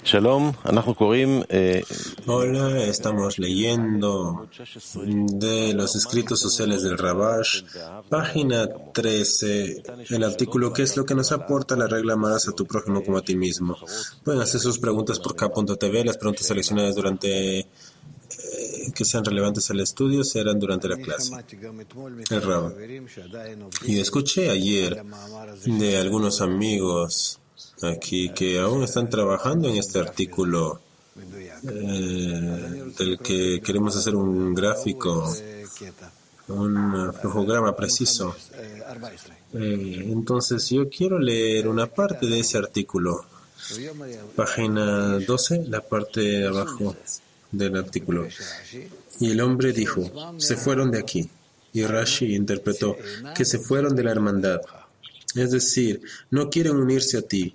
Hola, estamos leyendo de los escritos sociales del Rabash, página 13, el artículo ¿Qué es lo que nos aporta la regla amarás a tu prójimo como a ti mismo? Pueden hacer sus preguntas por K.TV, las preguntas seleccionadas durante que sean relevantes al estudio serán durante la clase. El Rab. Y escuché ayer de algunos amigos aquí que aún están trabajando en este artículo del que queremos hacer un gráfico, un flujograma preciso. Entonces yo quiero leer una parte de ese artículo, página 12, la parte de abajo del artículo. Y el hombre dijo, se fueron de aquí. Y Rashi interpretó que se fueron de la hermandad. Es decir, no quieren unirse a ti.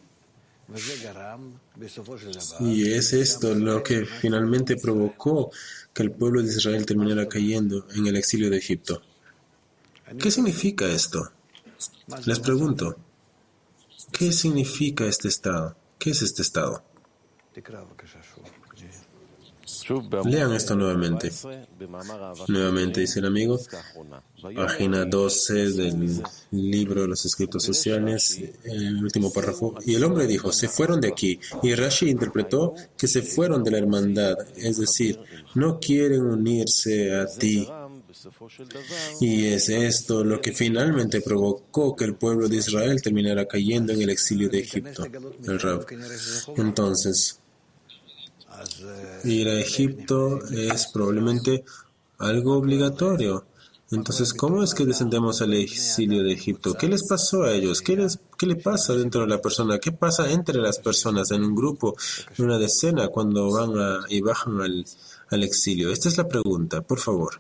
Y es esto lo que finalmente provocó que el pueblo de Israel terminara cayendo en el exilio de Egipto. ¿Qué significa esto? Les pregunto, ¿qué significa este estado? ¿Qué es este estado? Lean esto nuevamente. Nuevamente dice el amigo, página 12 del libro de los escritos sociales, el último párrafo. Y el hombre dijo, se fueron de aquí. Y Rashi interpretó que se fueron de la hermandad, es decir, no quieren unirse a ti. Y es esto lo que finalmente provocó que el pueblo de Israel terminara cayendo en el exilio de Egipto. El Rab. Entonces, ir a Egipto es probablemente algo obligatorio. Entonces, ¿cómo es que descendemos al exilio de Egipto? ¿Qué les pasó a ellos? ¿Qué le pasa dentro de la persona? ¿Qué pasa entre las personas en un grupo, en una decena, cuando van y bajan al exilio? Esta es la pregunta, por favor.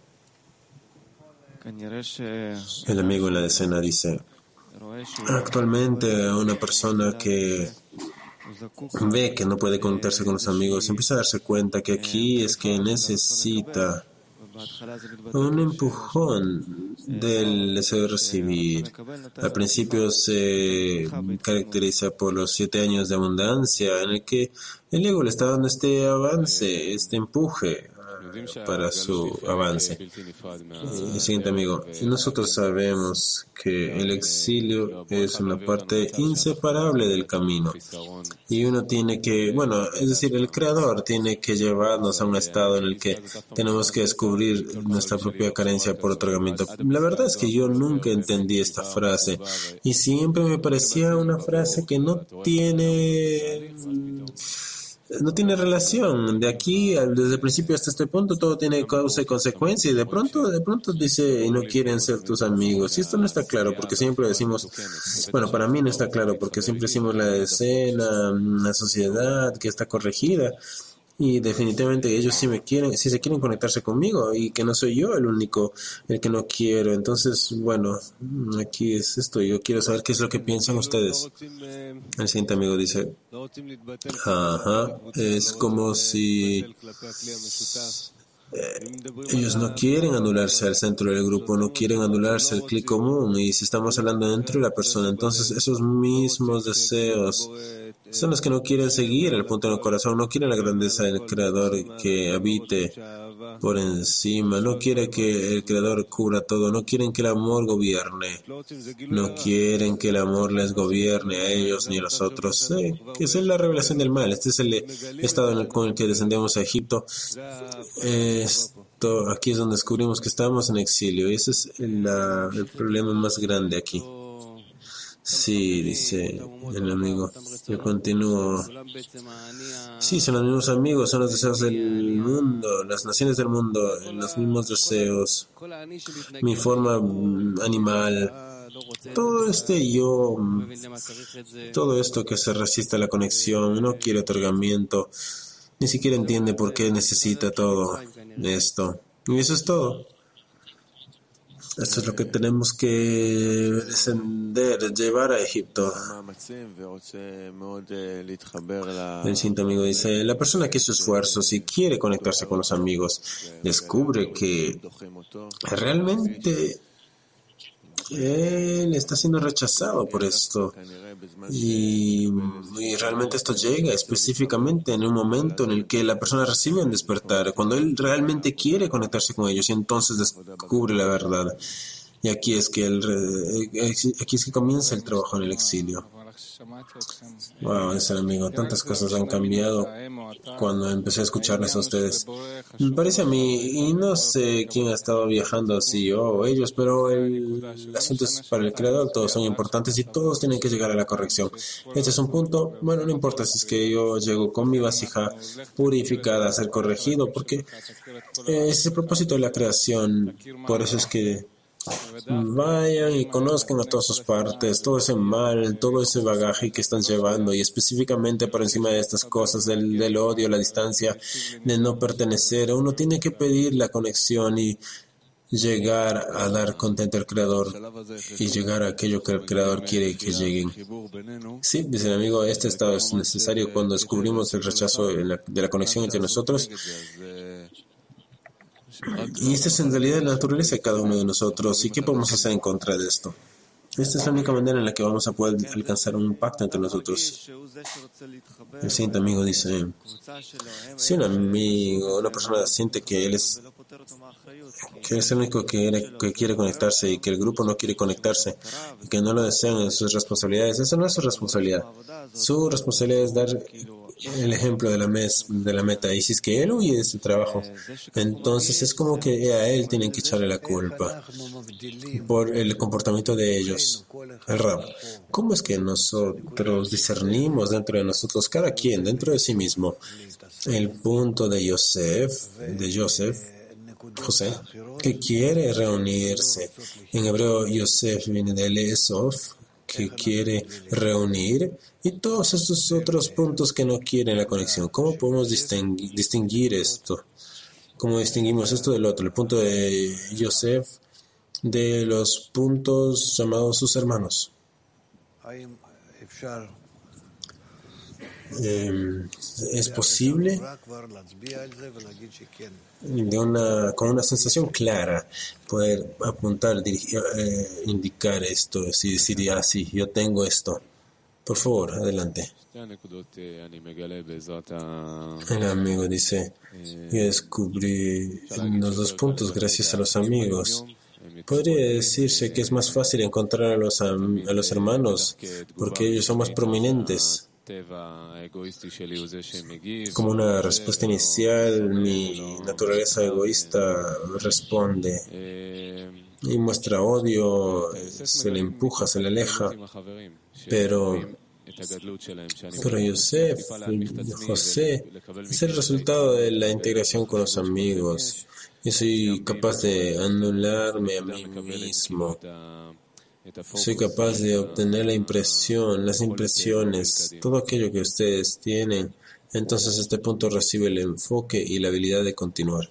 El amigo en la decena dice, actualmente una persona que ve que no puede conectarse con los amigos, empieza a darse cuenta que aquí es que necesita un empujón del deseo de recibir. Al principio se caracteriza por los 7 años de abundancia, en el que el ego le está dando este avance, este empuje para su avance. El siguiente amigo, nosotros sabemos que el exilio es una parte inseparable del camino y uno tiene que, es decir, el Creador tiene que llevarnos a un estado en el que tenemos que descubrir nuestra propia carencia por otorgamiento. La verdad es que yo nunca entendí esta frase y siempre me parecía una frase que no tiene relación. De aquí, desde el principio hasta este punto, todo tiene causa y consecuencia. Y de pronto dice, y no quieren ser tus amigos. Y esto no está claro, porque siempre decimos, para mí no está claro, porque siempre decimos la escena, la sociedad que está corregida. Y definitivamente ellos sí se quieren conectarse conmigo y que no soy yo el único el que no quiero. Entonces, aquí es esto. Yo quiero saber qué es lo que piensan ustedes. El siguiente amigo dice, es como si ellos no quieren anularse al centro del grupo, no quieren anularse al clic común. Y si estamos hablando dentro de la persona, entonces esos mismos deseos son los que no quieren seguir el punto en el corazón, no quieren la grandeza del Creador que habite por encima, no quieren que el Creador cubra todo, no quieren que el amor gobierne, no quieren que el amor les gobierne a ellos ni a los otros. Que esa es la revelación del mal. Este es el estado con el que descendemos a Egipto. Aquí es donde descubrimos que estamos en exilio y ese es el problema más grande aquí. Sí, dice el amigo. Yo continúo. Sí, son los mismos amigos, son los deseos del mundo, las naciones del mundo, los mismos deseos. Mi forma animal. Todo todo esto que se resiste a la conexión, no quiere otorgamiento, ni siquiera entiende por qué necesita todo esto. Y eso es todo. Esto es lo que tenemos que descender, llevar a Egipto. El siguiente amigo dice, la persona que hizo esfuerzos y quiere conectarse con los amigos, descubre que realmente él está siendo rechazado por esto. Y realmente esto llega específicamente en un momento en el que la persona recibe un despertar, cuando él realmente quiere conectarse con ellos y entonces descubre la verdad. Y aquí es que aquí es que comienza el trabajo en el exilio. Wow, es el amigo. Tantas cosas han cambiado cuando empecé a escucharles a ustedes. Me parece a mí, y no sé quién ha estado viajando así, o ellos, pero el asunto es para el creador, todos son importantes y todos tienen que llegar a la corrección. Este es un punto, bueno, no importa si es que yo llego con mi vasija purificada a ser corregido, porque ese es el propósito de la creación. Por eso es que vayan y conozcan a todas sus partes, todo ese mal, todo ese bagaje que están llevando y específicamente por encima de estas cosas del odio, la distancia, de no pertenecer. Uno tiene que pedir la conexión y llegar a dar contento al Creador y llegar a aquello que el Creador quiere que lleguen. Sí, dice el amigo, este estado es necesario cuando descubrimos el rechazo de la conexión entre nosotros. Y esta es en realidad la naturaleza de cada uno de nosotros. ¿Y qué podemos hacer en contra de esto? Esta es la única manera en la que vamos a poder alcanzar un pacto entre nosotros. El siguiente amigo dice, si una persona siente que él es el único que quiere conectarse y que el grupo no quiere conectarse y que no lo desean en sus responsabilidades, esa no es su responsabilidad. Su responsabilidad es dar el ejemplo de la meta. Y si es que él huye de ese trabajo, entonces es como que a él tienen que echarle la culpa por el comportamiento de ellos. El Rab, ¿cómo es que nosotros discernimos dentro de nosotros, cada quien dentro de sí mismo, el punto de José, que quiere reunirse? En hebreo, Yosef viene de Lesof, que quiere reunir, y todos estos otros puntos que no quieren la conexión. ¿Cómo podemos distinguir esto? ¿Cómo distinguimos esto del otro? El punto de Yosef de los puntos llamados sus hermanos. ¿Es posible con una sensación clara poder apuntar, indicar esto, decir así, yo tengo esto? Por favor, adelante. El amigo dice, yo descubrí los dos puntos gracias a los amigos. Podría decirse que es más fácil encontrar a los hermanos porque ellos son más prominentes. Como una respuesta inicial, mi naturaleza egoísta responde y muestra odio, se le empuja, se le aleja. Pero José es el resultado de la integración con los amigos. Yo soy capaz de anularme a mí mismo. Soy capaz de obtener las impresiones, todo aquello que ustedes tienen. Entonces este punto recibe el enfoque y la habilidad de continuar.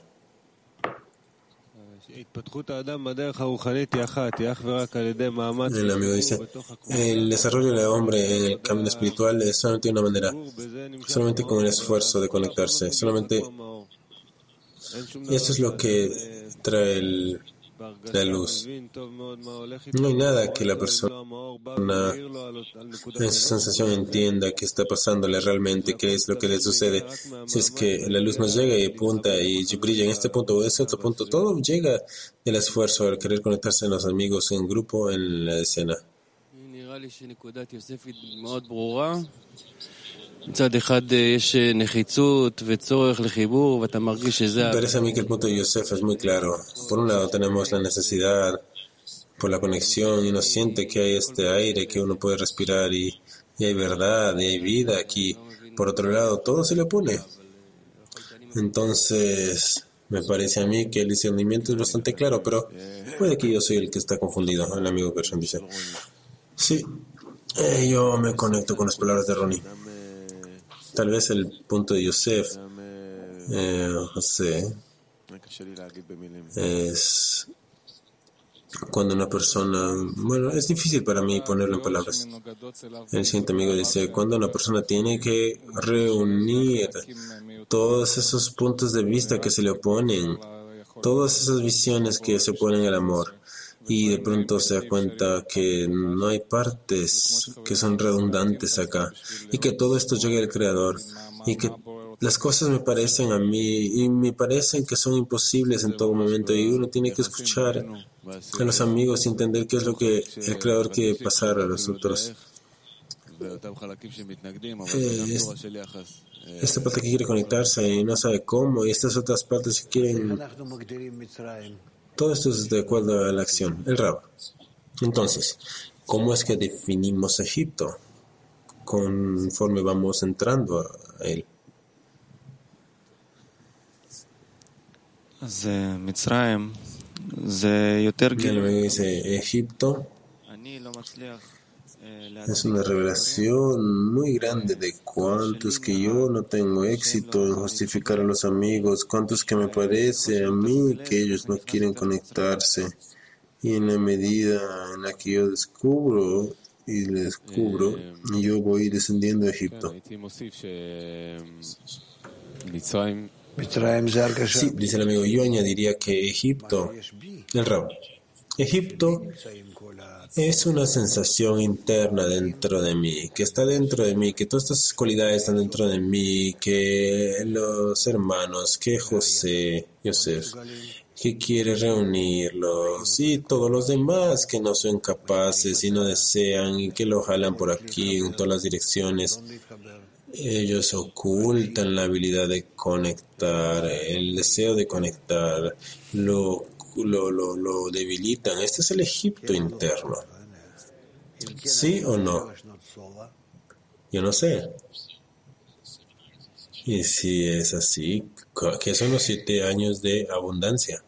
El amigo dice, el desarrollo del hombre en el camino espiritual es solamente una manera, solamente con el esfuerzo de conectarse, y esto es lo que trae la luz. No hay nada que la persona en su sensación entienda qué está pasándole realmente, qué es lo que le sucede. Si es que la luz nos llega y apunta y brilla en este punto o ese otro punto, todo llega del esfuerzo al querer conectarse en los amigos, en grupo, en la escena. Parece a mí que el punto de Yosef es muy claro. Por un lado tenemos la necesidad por la conexión y uno siente que hay este aire que uno puede respirar y hay verdad y hay vida aquí. Por otro lado, todo se le opone. Entonces, me parece a mí que el discernimiento es bastante claro, pero puede que yo soy el que está confundido. El amigo Gershon dice, sí, yo me conecto con las palabras de Ronnie. Tal vez el punto de Yosef, José, es cuando una persona, bueno, es difícil para mí ponerlo en palabras. El siguiente amigo dice, cuando una persona tiene que reunir todos esos puntos de vista que se le oponen, todas esas visiones que se oponen al amor, y de pronto se da cuenta que no hay partes que son redundantes acá y que todo esto llega al Creador y que las cosas me parecen a mí y me parecen que son imposibles en todo momento y uno tiene que escuchar a los amigos y entender qué es lo que el Creador quiere pasar a los otros. Esta parte que quiere conectarse y no sabe cómo, y estas otras partes que quieren. Todo esto es de acuerdo a la acción, el Rab. Entonces, ¿cómo es que definimos Egipto conforme vamos entrando a él? El dice Egipto es una revelación muy grande de cuántos que yo no tengo éxito en justificar a los amigos, cuántos que me parece a mí que ellos no quieren conectarse. Y en la medida en la que yo descubro y le descubro, yo voy descendiendo a Egipto. Sí, dice el amigo, yo añadiría que Egipto, el Rab, Egipto es una sensación interna dentro de mí, que está dentro de mí, que todas estas cualidades están dentro de mí, que los hermanos, que Yosef, que quiere reunirlos, y todos los demás que no son capaces y no desean y que lo jalan por aquí en todas las direcciones. Ellos ocultan la habilidad de conectar, el deseo de conectar, lo debilitan. Este es el Egipto interno. ¿Sí o no? Yo no sé. Y si es así, ¿qué son los 7 años de abundancia?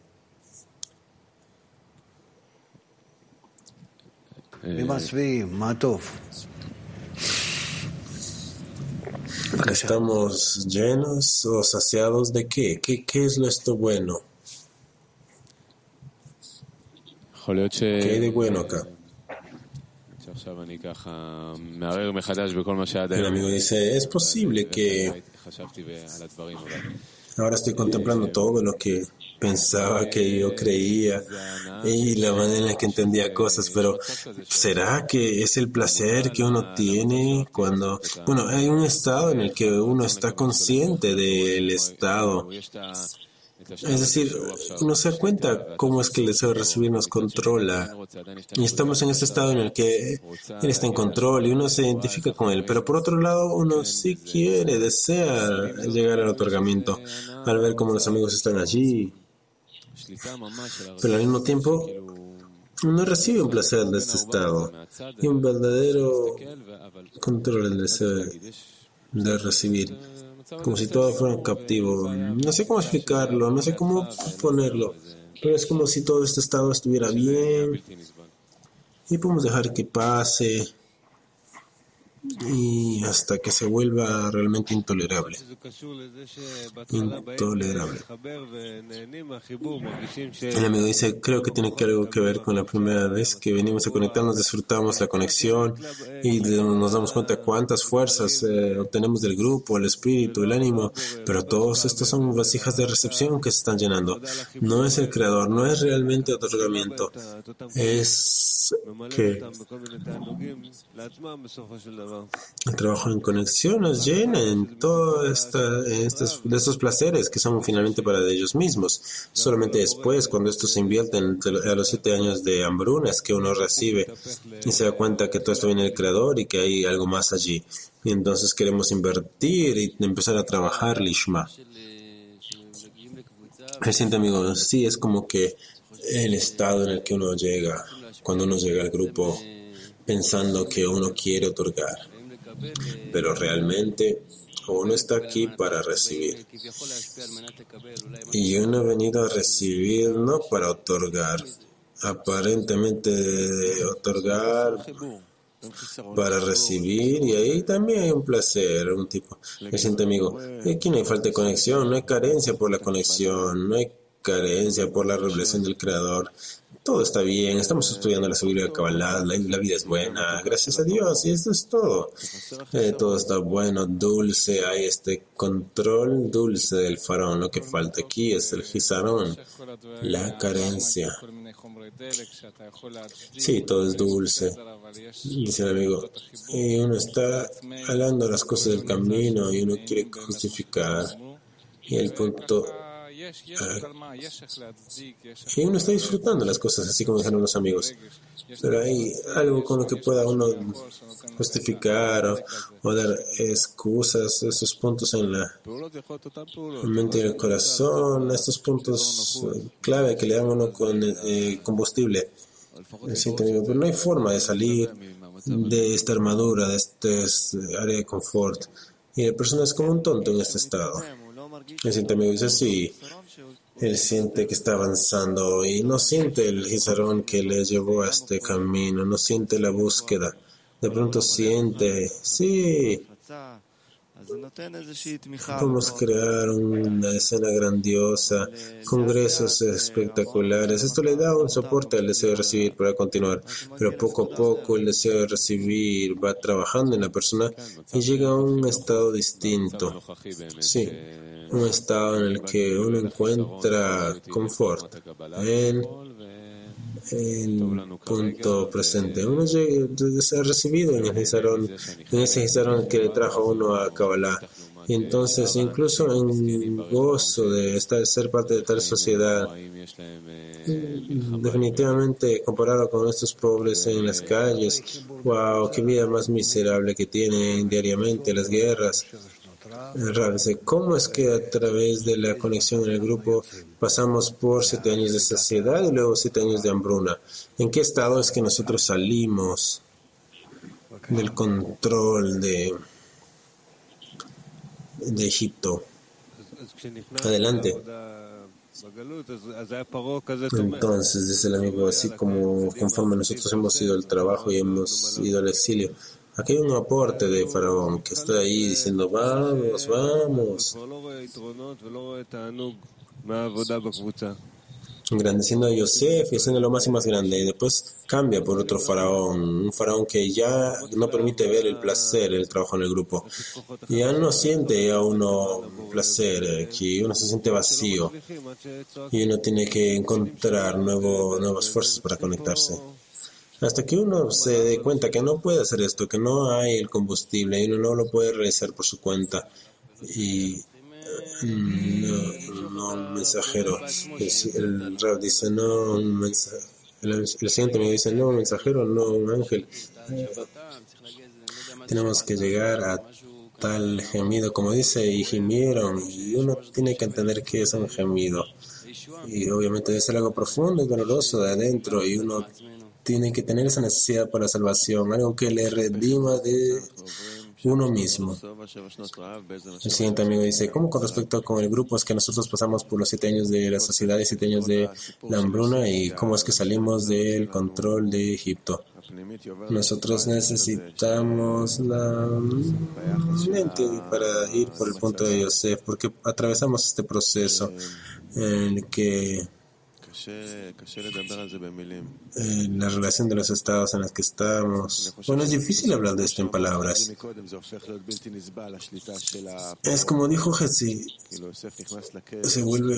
¿Estamos llenos o saciados de qué? ¿Qué es esto bueno? ¿Qué hay de bueno acá? El amigo dice, es posible que ahora estoy contemplando todo lo que pensaba que yo creía y la manera en la que entendía cosas, pero ¿será que es el placer que uno tiene cuando, bueno, hay un estado en el que uno está consciente del estado? Es decir, uno se da cuenta cómo es que el deseo de recibir nos controla y estamos en este estado en el que él está en control y uno se identifica con él, pero por otro lado uno sí desea llegar al otorgamiento al ver cómo los amigos están allí, pero al mismo tiempo uno recibe un placer de este estado y un verdadero control del deseo de recibir. Como si todo fuera captivo. No sé cómo explicarlo, no sé cómo ponerlo, pero es como si todo este estado estuviera bien y podemos dejar que pase y hasta que se vuelva realmente intolerable. El amigo dice, creo que tiene algo que ver con la primera vez que venimos a conectarnos, disfrutamos la conexión y nos damos cuenta cuántas fuerzas obtenemos del grupo, el espíritu, el ánimo, pero todos estos son vasijas de recepción que se están llenando. No es el creador, no es realmente otorgamiento, es que el trabajo en conexión nos llena en todos estos placeres que son finalmente para ellos mismos. Solamente después, cuando esto se invierte a los 7 años de hambruna, es que uno recibe y se da cuenta que todo esto viene del Creador y que hay algo más allí. Y entonces queremos invertir y empezar a trabajar Lishma. El siguiente amigo, sí, es como que el estado en el que uno llega, cuando uno llega al grupo pensando que uno quiere otorgar, pero realmente uno está aquí para recibir. Y uno ha venido a recibir, no para otorgar, aparentemente otorgar para recibir, y ahí también hay un placer, un tipo. El siguiente amigo, aquí no hay falta de conexión, no hay carencia por la conexión, no hay carencia por la revelación del Creador. Todo está bien, estamos estudiando la sabiduría de Kabbalah, la vida es buena, gracias a Dios, y esto es todo. Todo está bueno, dulce, hay este control dulce del faraón. Lo que falta aquí es el Jizarón, la carencia. Sí, todo es dulce, dice el amigo. Y uno está hablando las cosas del camino y uno quiere justificar. Y el punto... y uno está disfrutando las cosas, así como dijeron los amigos. Pero hay algo con lo que pueda uno justificar o dar excusas, esos puntos en la mente y el corazón, estos puntos clave que le dan uno con combustible. Pero no hay forma de salir de esta armadura, de este área de confort. Y la persona es como un tonto en este estado. El siguiente amigo dice, sí, él siente que está avanzando y no siente el Jizarón que le llevó a este camino, no siente la búsqueda. De pronto siente, sí, podemos crear una escena grandiosa, congresos espectaculares. Esto le da un soporte al deseo de recibir para continuar, pero poco a poco el deseo de recibir va trabajando en la persona y llega a un estado distinto. Sí, un estado en el que uno encuentra confort en el punto presente. Uno se ha recibido en ese Jizarón que le trajo a uno a Kabbalah. Y entonces, incluso en gozo de ser parte de tal sociedad, definitivamente comparado con estos pobres en las calles, wow, qué vida más miserable que tienen diariamente, las guerras. ¿Cómo es que a través de la conexión en el grupo pasamos por 7 años de saciedad y luego 7 años de hambruna? ¿En qué estado es que nosotros salimos del control de Egipto? Adelante. Entonces, dice el amigo, así como conforme nosotros hemos ido al trabajo y hemos ido al exilio, aquí hay un aporte de Faraón que está ahí diciendo, vamos, vamos, engrandeciendo a Yosef y haciendo lo más y más grande, y después cambia por otro faraón, un faraón que ya no permite ver el placer, el trabajo en el grupo. Ya no siente a uno placer, que uno se siente vacío y uno tiene que encontrar nuevas fuerzas para conectarse. Hasta que uno se dé cuenta que no puede hacer esto, que no hay el combustible y uno no lo puede realizar por su cuenta. Y no un mensajero. El Rab dice, no un mensajero. El siguiente me dice, no un mensajero, no un ángel. Tenemos que llegar a tal gemido, como dice, y gimieron. Y uno tiene que entender que es un gemido. Y obviamente debe ser algo profundo y doloroso de adentro. Y uno tiene que tener esa necesidad para la salvación, algo que le redima de uno mismo. El siguiente amigo dice, ¿cómo con respecto con el grupo es que nosotros pasamos por los 7 años de la sociedad y 7 años de la hambruna y cómo es que salimos del control de Egipto? Nosotros necesitamos la mente para ir por el punto de Yosef, porque atravesamos este proceso en el que la relación de los estados en los que estamos. Bueno, es difícil hablar de esto en palabras. Es como dijo Hetzi, se vuelve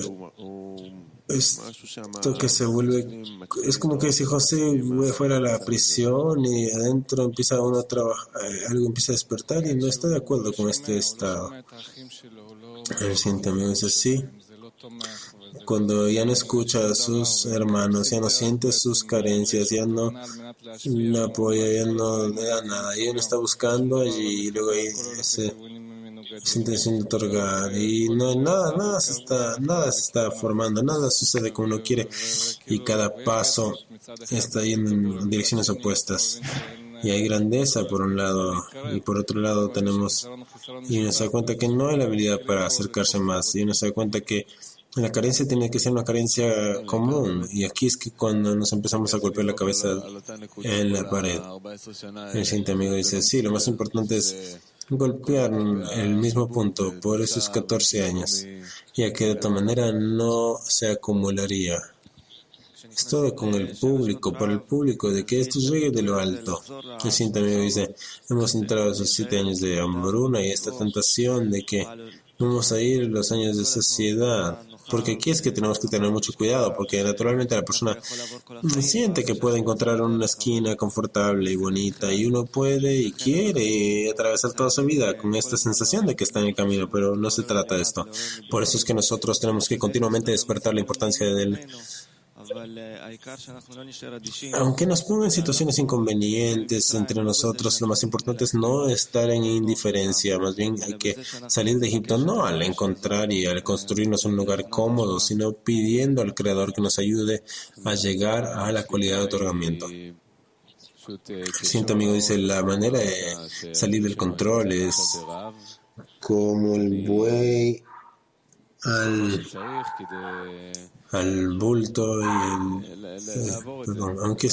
esto que se vuelve, es como que si José fuera a la prisión y adentro empieza uno a trabajar, algo empieza a despertar y no está de acuerdo con este estado. El siguiente amigo dice, sí. Cuando ya no escucha a sus hermanos, ya no siente sus carencias, ya no le apoya, ya no le da nada, y uno está buscando allí y luego hay esa intención de otorgar y no nada se está formando, nada sucede como uno quiere y cada paso está yendo en direcciones opuestas. Y hay grandeza por un lado y por otro lado tenemos, y uno se da cuenta que no hay la habilidad para acercarse más, y uno se da cuenta que la carencia tiene que ser una carencia común, y aquí es que cuando nos empezamos a golpear la cabeza en la pared. El siguiente amigo dice, sí, lo más importante es golpear el mismo punto por esos 14 años, ya que de otra manera no se acumularía. Es todo con el público, para el público, de que esto llegue de lo alto. El siguiente amigo dice, hemos entrado a esos 7 años de hambruna y esta tentación de que vamos a ir los años de saciedad. Porque aquí es que tenemos que tener mucho cuidado, porque naturalmente la persona siente que puede encontrar una esquina confortable y bonita, y uno puede y quiere atravesar toda su vida con esta sensación de que está en el camino, pero no se trata de esto. Por eso es que nosotros tenemos que continuamente despertar la importancia del... Aunque nos pongan situaciones inconvenientes entre nosotros, lo más importante es no estar en indiferencia. Más bien hay que salir de Egipto no al encontrar y al construirnos un lugar cómodo, sino pidiendo al Creador que nos ayude a llegar a la cualidad de otorgamiento. El siguiente amigo dice, la manera de salir del control es como el buey al bulto y aunque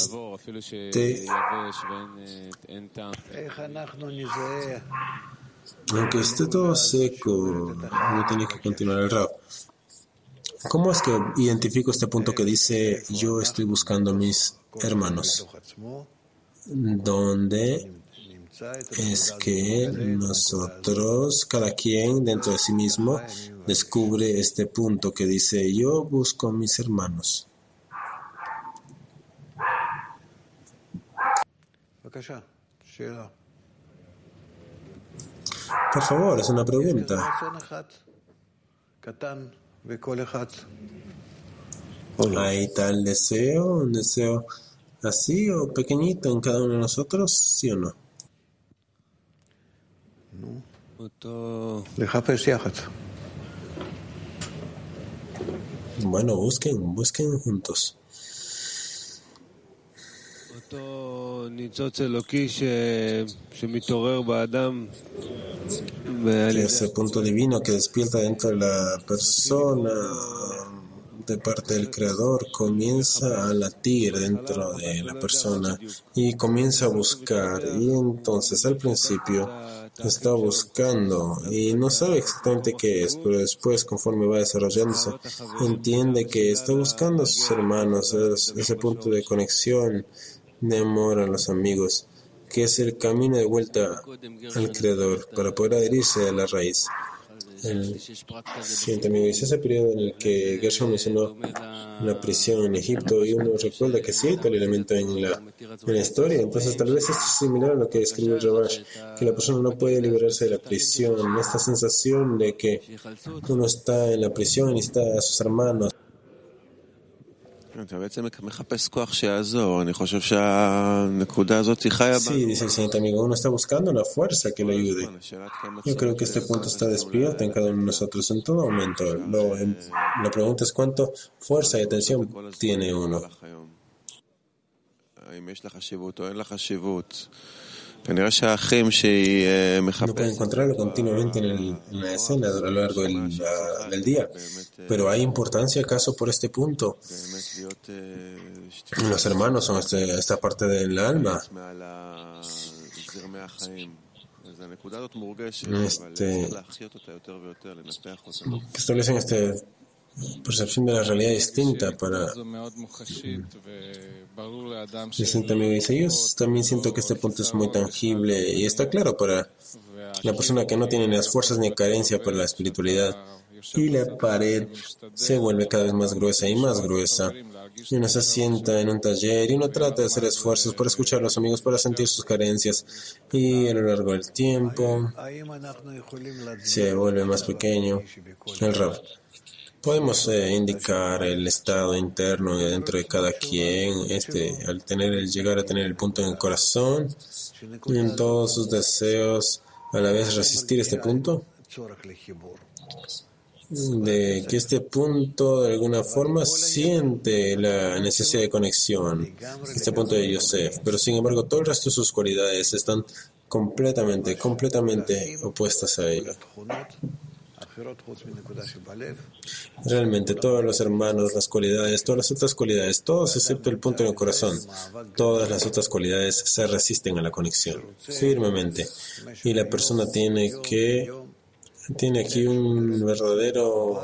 esté todo seco, no tiene que continuar el rap. ¿Cómo es que identifico este punto que dice yo estoy buscando a mis hermanos? ¿Dónde es que nosotros, cada quien dentro de sí mismo, descubre este punto que dice yo busco a mis hermanos? Por favor, es una pregunta. ¿Hay tal deseo, un deseo así o pequeñito en cada uno de nosotros, sí o no? Bueno, busquen juntos. Ese punto divino que despierta dentro de la persona de parte del Creador comienza a latir dentro de la persona y comienza a buscar, y entonces al principio está buscando y no sabe exactamente qué es, pero después, conforme va desarrollándose, entiende que está buscando a sus hermanos, ese punto de conexión, de amor a los amigos, que es el camino de vuelta al Creador para poder adherirse a la raíz. El siguiente amigo dice, ese periodo en el que Gershom mencionó la prisión en Egipto, y uno recuerda que sí hay tal elemento en la historia, entonces tal vez esto es similar a lo que describió Rabash, que la persona no puede liberarse de la prisión, esta sensación de que uno está en la prisión y necesita a sus hermanos. Sí, dice el siguiente amigo, uno está buscando una fuerza que le ayude. Yo creo que este punto está despierto en cada uno de nosotros en todo momento. La pregunta es cuánto fuerza y atención tiene uno. No puede encontrarlo continuamente en la escena a lo largo del día. Pero ¿hay importancia acaso por este punto? Los hermanos son esta parte del alma. Que establecen esta percepción de la realidad distinta para... El siguiente amigo dice, yo también siento que este punto es muy tangible y está claro para la persona que no tiene ni las fuerzas ni carencia para la espiritualidad, y la pared se vuelve cada vez más gruesa y más gruesa, y uno se sienta en un taller y uno trata de hacer esfuerzos para escuchar a los amigos, para sentir sus carencias, y a lo largo del tiempo se vuelve más pequeño el rab. Podemos indicar el estado interno dentro de cada quien, al llegar a tener el punto en el corazón y en todos sus deseos, a la vez resistir este punto, de que este punto de alguna forma siente la necesidad de conexión, este punto de Yosef, pero sin embargo todo el resto de sus cualidades están completamente opuestas a ello. Realmente todos los hermanos, las cualidades, todas las otras cualidades, todos excepto el punto en el corazón, todas las otras cualidades se resisten a la conexión firmemente. Y la persona tiene aquí un verdadero,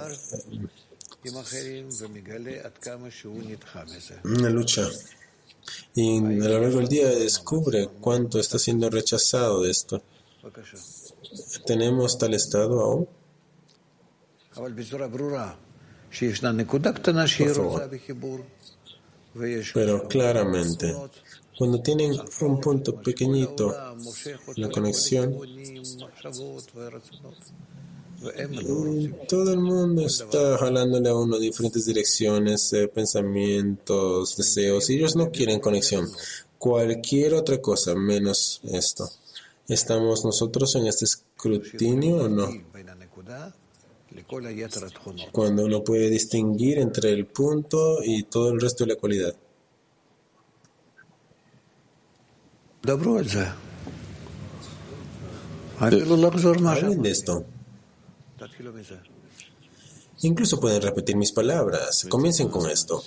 una lucha. Y a lo largo del día descubre cuánto está siendo rechazado de esto. ¿Tenemos tal estado aún? Por favor. Pero claramente, cuando tienen un punto pequeñito, la conexión, todo el mundo está jalándole a uno diferentes direcciones, pensamientos, deseos, y ellos no quieren conexión. Cualquier otra cosa menos esto. ¿Estamos nosotros en este escrutinio o no? Cuando uno puede distinguir entre el punto y todo el resto de la cualidad. Hablen de esto. Incluso pueden repetir mis palabras. Comiencen con esto.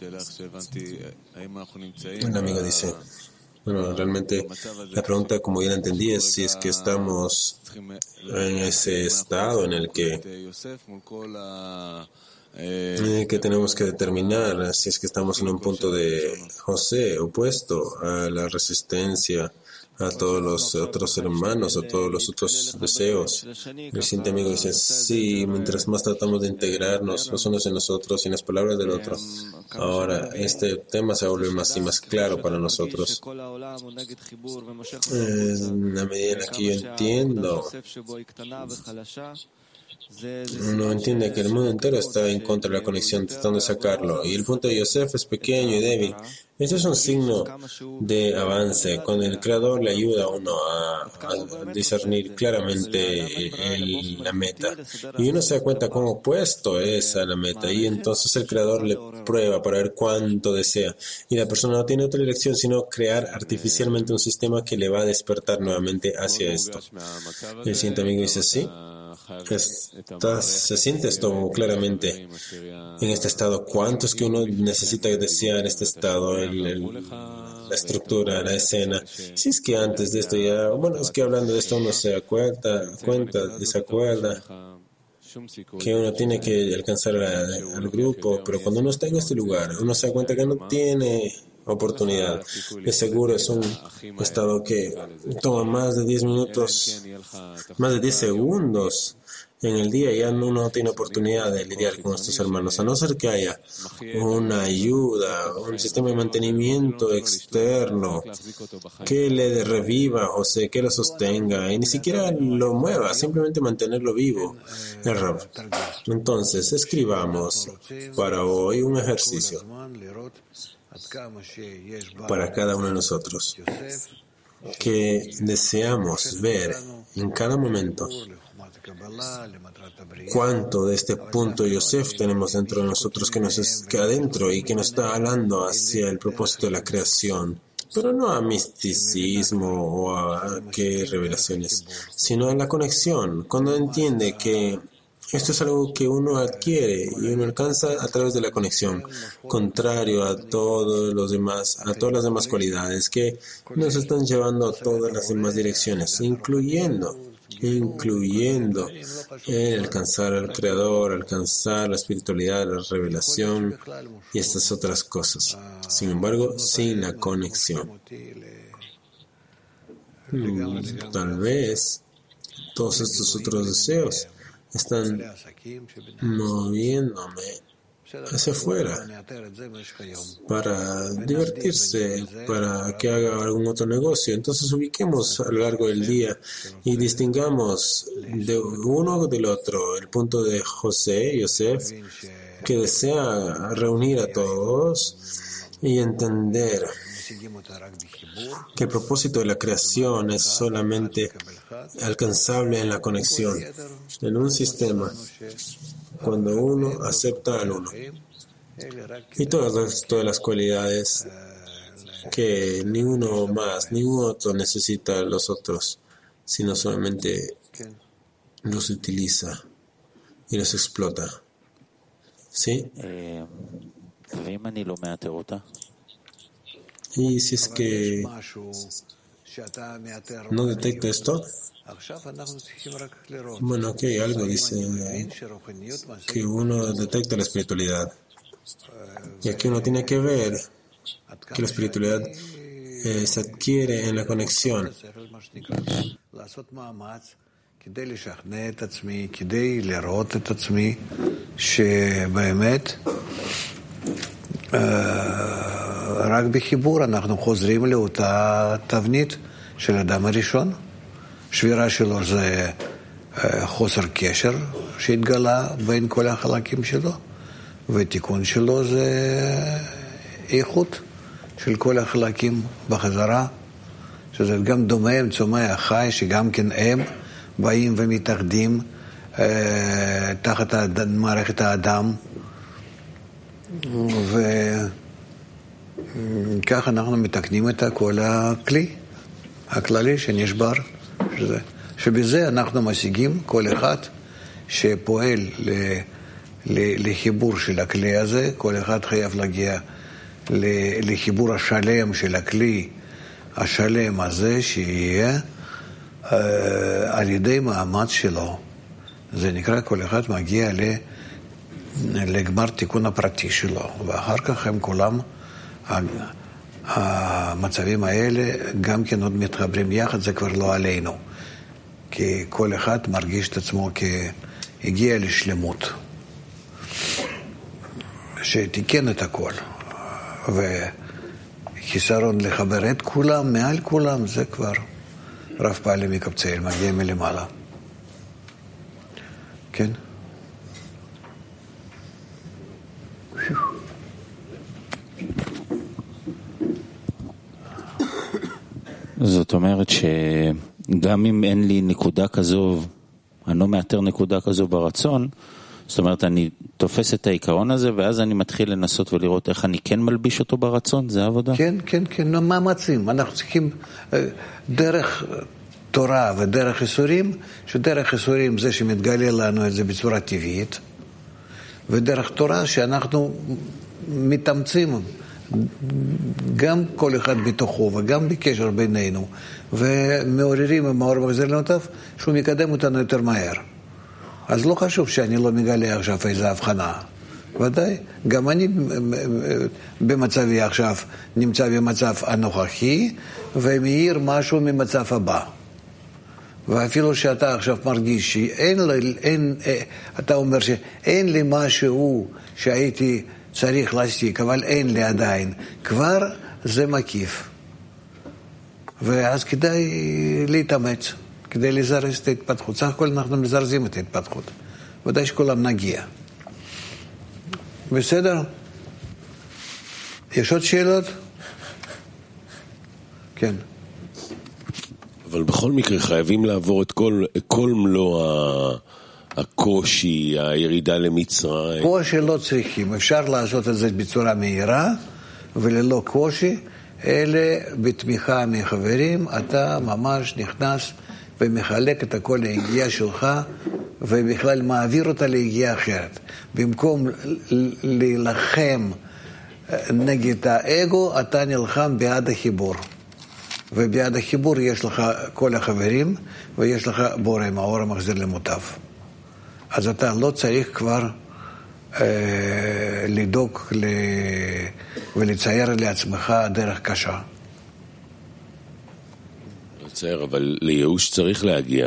Un amigo dice, bueno, realmente la pregunta, como ya la entendí, es si es que estamos en ese estado en el que tenemos que determinar si es que estamos en un punto de José opuesto a la resistencia a todos los otros hermanos, a todos los otros deseos. El siguiente amigo dice, sí, mientras más tratamos de integrarnos los unos en los otros y en las palabras del otro, ahora este tema se vuelve más y más claro para nosotros. En la medida en la que yo entiendo, uno entiende que el mundo entero está en contra de la conexión, tratando de sacarlo. Y el punto de Yosef es pequeño y débil. Eso es un signo de avance. Cuando el Creador le ayuda a uno a discernir claramente la meta. Y uno se da cuenta cuán opuesto es a la meta. Y entonces el Creador le prueba para ver cuánto desea. Y la persona no tiene otra elección sino crear artificialmente un sistema que le va a despertar nuevamente hacia esto. El siguiente amigo dice, sí. Se siente esto claramente en este estado. ¿Cuánto es que uno necesita desear este estado, la estructura, la escena? Si es que antes de esto ya, bueno, es que hablando de esto uno se desacuerda que uno tiene que alcanzar al grupo, pero cuando uno está en este lugar, uno se da cuenta que no tiene oportunidad. De seguro es un estado que toma más de 10 minutos, más de 10 segundos en el día, ya uno no tiene oportunidad de lidiar con estos hermanos, a no ser que haya una ayuda, un sistema de mantenimiento externo que le reviva, o sea, que lo sostenga, y ni siquiera lo mueva, simplemente mantenerlo vivo. Entonces, escribamos para hoy un ejercicio para cada uno de nosotros que deseamos ver en cada momento cuánto de este punto Yosef tenemos dentro de nosotros que adentro y que nos está hablando hacia el propósito de la creación, pero no a misticismo o a qué revelaciones, sino a la conexión, cuando entiende que esto es algo que uno adquiere y uno alcanza a través de la conexión, contrario a todos los demás, a todas las demás cualidades que nos están llevando a todas las demás direcciones, incluyendo el alcanzar al Creador, alcanzar la espiritualidad, la revelación y estas otras cosas. Sin embargo, sin la conexión. Tal vez todos estos otros deseos están moviéndome hacia afuera para divertirse, para que haga algún otro negocio. Entonces ubiquemos a lo largo del día y distingamos de uno del otro el punto de Yosef, que desea reunir a todos y entender que el propósito de la creación es solamente alcanzable en la conexión, en un sistema, cuando uno acepta al uno. Y todas las cualidades que ni uno más, ni un otro necesita a los otros, sino solamente los utiliza y los explota. ¿Sí? Y si es que no detecta esto, bueno, ok, algo dice que uno detecta la espiritualidad. Y aquí uno tiene que ver que la espiritualidad se adquiere en la conexión. כדי לשכנע את עצמי, כדי לראות את עצמי שבאמת רק בחיבור אנחנו חוזרים לאותה תבנית של האדם הראשון. שבירה שלו זה חוסר קשר שהתגלה בין כל החלקים שלו, ותיקון שלו זה איכות של כל החלקים בחזרה, שזה גם דומם, צומח, חי, שגם כן הם באים ומתאחדים תחת מערכת האדם, וכך אנחנו מתקנים את כל הכלי הכללי שנשבר, שבזה אנחנו משיגים כל אחד שפועל לחיבור של הכלי הזה. כל אחד חייב להגיע לחיבור השלם של הכלי השלם הזה, שיהיה על ידי מאמץ שלו. זה נקרא כל אחד מגיע לגמר תיקון הפרטי שלו, ואחר כך הם כולם המצבים האלה גם כן עוד מתחברים יחד. זה כבר לא עלינו, כי כל אחד מרגיש את עצמו כהגיע לשלמות שתיקן את הכל, וחיסרון לחבר את כולם מעל כולם, זה כבר רב פעלים מקבצאל, מגיע מלמעלה. כן? זאת אומרת שגם אם אין לי נקודה כזו, אני לא מאתר נקודה כזו ברצון, זאת אומרת אני תופס את העיקרון הזה ואז אני מתחיל לנסות ולראות איך אני כן מלביש אותו ברצון. זה העבודה? כן, כן, כן, מאמצים. אנחנו צריכים דרך תורה ודרך איסורים, שדרך איסורים זה שמתגלה לנו את זה בצורה טבעית, ודרך תורה שאנחנו מתאמצים גם כל אחד בתוכו וגם בקשר בינינו, ומעוררים עם האור מחזיר למוטב שהוא מקדם אותנו יותר מהר. אז לא חשוב שאני לא מגלה עכשיו איזו הבחנה. ודאי, גם אני במצבי עכשיו נמצא במצב הנוכחי ומאיר משהו ממצב הבא. ואפילו שאתה עכשיו מרגיש אתה אומר שאין לי משהו שהייתי צריך להשיג, אבל אין לי עדיין, כבר זה מקיף. ואז כדאי להתאמץ, כדי לזרז את ההתפתחות. סך הכל אנחנו מזרזים את ההתפתחות. ודאי שכולם נגיע. בסדר? יש עוד שאלות? כן. אבל בכל מקרה חייבים לעבור את כל מלוא הקושי, הירידה למצרים. קושי לא צריכים, אפשר לעשות את זה בצורה מהירה וללא קושי, אלה בתמיכה מחברים, אתה ממש נכנס ומחלק את הכל להגיעה שלך, ובכלל מעביר אותה להגיעה אחרת. במקום להילחם נגד האגו, אתה נלחם בעד החיבור. וביד החיבור יש לך כל החברים, ויש לך בורא עם האור המחזיר למוטב. אז אתה לא צריך כבר לדאוג ולצייר לעצמך דרך קשה. לצייר, אבל לייאוש צריך להגיע.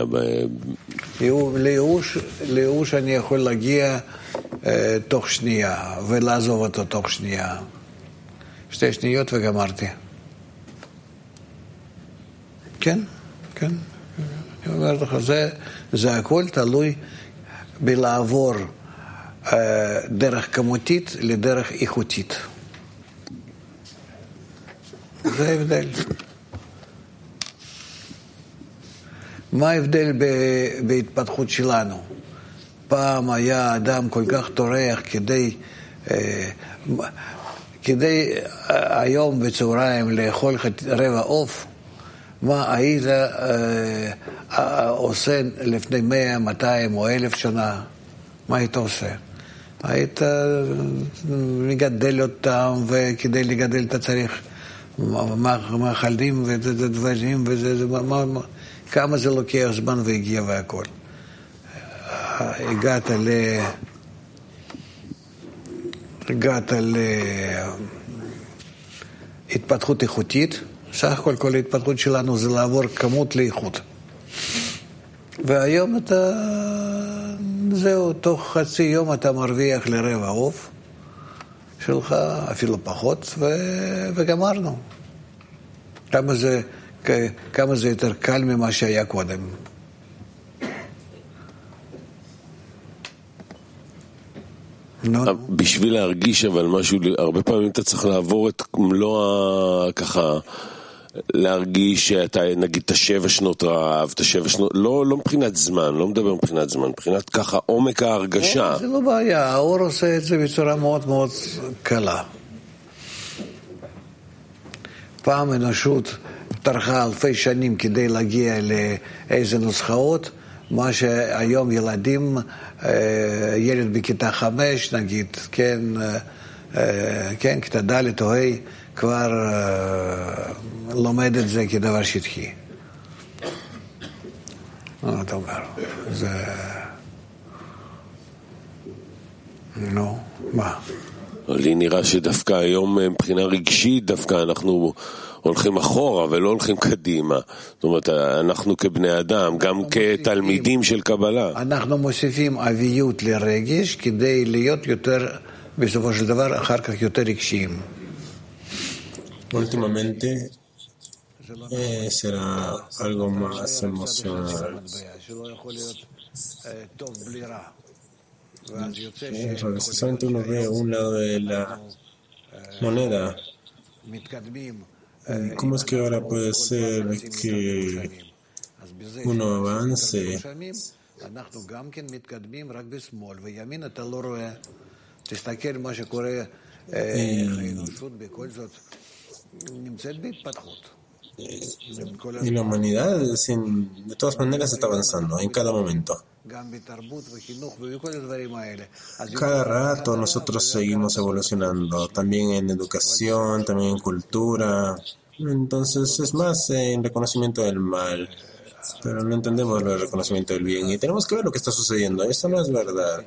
לייאוש אני יכול להגיע תוך שנייה, ולעזוב אותו תוך שנייה. 2 שניות וגמרתי. כן, כן. אני אומר לך, זה הכל תלוי בלעבור דרך כמותית לדרך איכותית. זה ההבדל. מה ההבדל בהתפתחות שלנו? פעם היה אדם כל כך טורח כדי היום בצהריים לאכול רבע עוף. מה היית עושה לפני 100, 200 או 1000 שנה? מה היית עושה? היית מגדל אותם, וכדי לגדל אתה צריך מאכלים ודברים, כמה זה לוקח זמן והגיע והכל. הגעת להתפתחות איכותית, סך הכל כל ההתפתחות שלנו זה לעבור כמות לאיכות. והיום אתה, זהו, תוך חצי יום אתה מרוויח לרבע עוף שלך, אפילו פחות, וגמרנו. כמה זה יותר קל ממה שהיה קודם. בשביל להרגיש אבל משהו, הרבה פעמים אתה צריך לעבור את מלוא ככה, להרגיש שאתה נגיד את 7 שנות רעב, את 7 שנות, לא מבחינת זמן, לא מדבר מבחינת זמן, מבחינת ככה עומק ההרגשה. זה לא בעיה, האור עושה את זה בצורה מאוד מאוד קלה. פעם אנושות טרחה אלפי שנים כדי להגיע לאיזה נוסחאות, מה שהיום ילדים, ילד בכיתה 5 נגיד, כן, כיתה ד' או ה', כבר לומד את זה כדבר שטחי. אתה אומר, זה... נו, מה? לי נראה שדווקא היום מבחינה רגשית, דווקא אנחנו הולכים אחורה ולא הולכים קדימה. זאת אומרת, אנחנו כבני אדם, גם כתלמידים של קבלה. אנחנו מוסיפים אביות לרגש כדי להיות יותר, בסופו של דבר, אחר כך יותר רגשיים. Últimamente será algo más emocional. Precisamente uno ve un lado de la moneda. ¿Cómo es que ahora puede ser que uno avance? Y la humanidad, de todas maneras, está avanzando en cada momento. Cada rato nosotros seguimos evolucionando, también en educación, también en cultura. Entonces es más en reconocimiento del mal, pero no entendemos el reconocimiento del bien y tenemos que ver lo que está sucediendo. Esto no es verdad.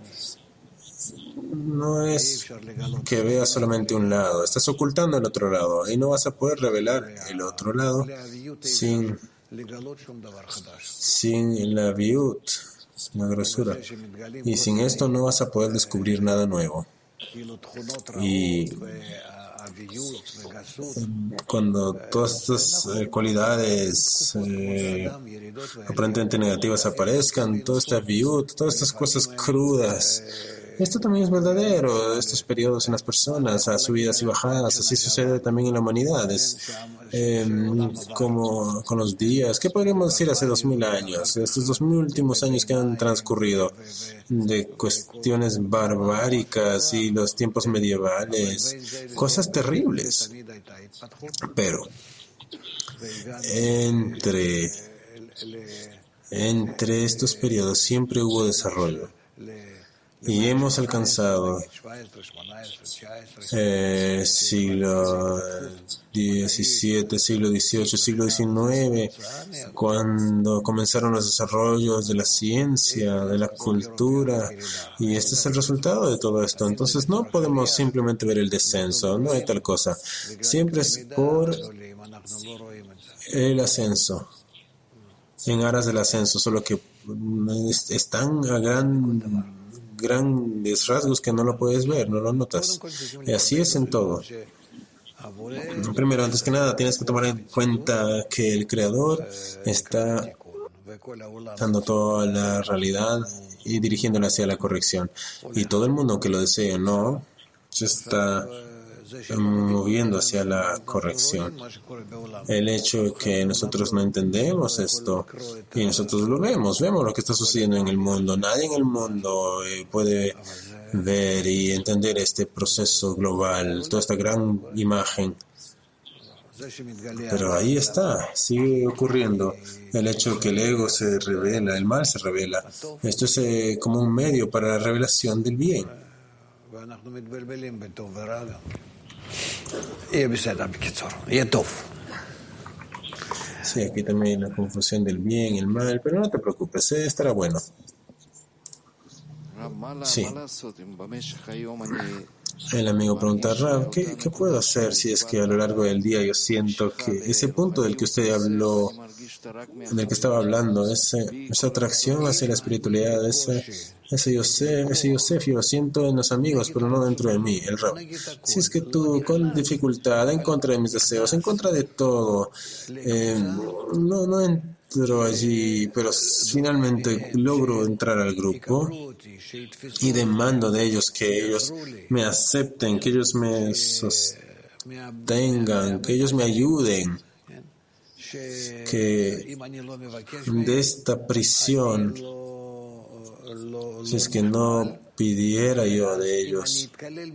No es que veas solamente un lado, estás ocultando el otro lado y no vas a poder revelar el otro lado sin la viut, la grosura. Y sin esto no vas a poder descubrir nada nuevo. Y cuando todas estas cualidades aparentemente negativas aparezcan, toda esta viut, todas estas cosas crudas, esto también es verdadero, estos periodos en las personas, a subidas y bajadas, así sucede también en la humanidad, es como con los días, ¿qué podríamos decir hace 2000 años? Estos 2000 últimos años que han transcurrido de cuestiones barbáricas y los tiempos medievales, cosas terribles, pero entre estos periodos siempre hubo desarrollo. Y hemos alcanzado siglo XVII, siglo XVIII, siglo XIX, cuando comenzaron los desarrollos de la ciencia, de la cultura, y este es el resultado de todo esto. Entonces no podemos simplemente ver el descenso, no hay tal cosa. Siempre es por el ascenso, en aras del ascenso, solo que están a grandes rasgos que no lo puedes ver, no lo notas. Y así es en todo. Primero, antes que nada, tienes que tomar en cuenta que el Creador está dando toda la realidad y dirigiéndola hacia la corrección. Y todo el mundo que lo desee o no, se está moviendo hacia la corrección. El hecho de que nosotros no entendemos esto y nosotros lo vemos lo que está sucediendo en el mundo. Nadie en el mundo puede ver y entender este proceso global, toda esta gran imagen. Pero ahí está, sigue ocurriendo el hecho de que el ego se revela, el mal se revela. Esto es como un medio para la revelación del bien. Sí, aquí también la confusión del bien y el mal, pero no te preocupes, estará bueno. Sí. El amigo pregunta, Rav, ¿qué puedo hacer si es que a lo largo del día yo siento que ese punto del que usted habló, del que estaba hablando, esa atracción hacia la espiritualidad, ese Yosef, yo lo siento en los amigos, pero no dentro de mí, el Rav? Si es que tú, con dificultad, en contra de mis deseos, en contra de todo, no entro allí, pero finalmente logro entrar al grupo y demando de ellos que ellos me acepten, que ellos me sostengan, que ellos me ayuden, que de esta prisión, si es que no pidiera yo de ellos,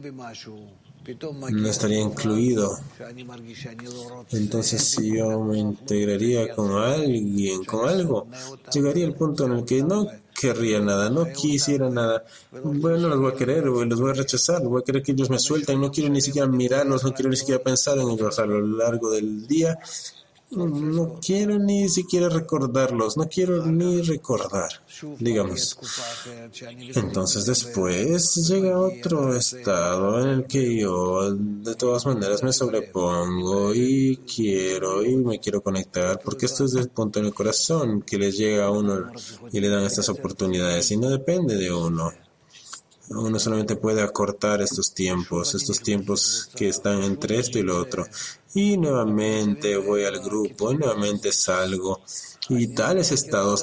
no estaría incluido. Entonces, si yo me integraría con alguien, con algo, llegaría al punto en el que no querría nada, no quisiera nada. Bueno, no los voy a querer, los voy a rechazar, voy a querer que ellos me suelten, no quiero ni siquiera mirarlos, no quiero ni siquiera pensar en ellos a lo largo del día. No quiero ni siquiera recordarlos, no quiero ni recordar, digamos. Entonces después llega otro estado en el que yo de todas maneras me sobrepongo y me quiero conectar, porque esto es del punto en el corazón que les llega a uno y le dan estas oportunidades y no depende de uno. Uno solamente puede acortar estos tiempos que están entre esto y lo otro. Y nuevamente voy al grupo, y nuevamente salgo. Y tales estados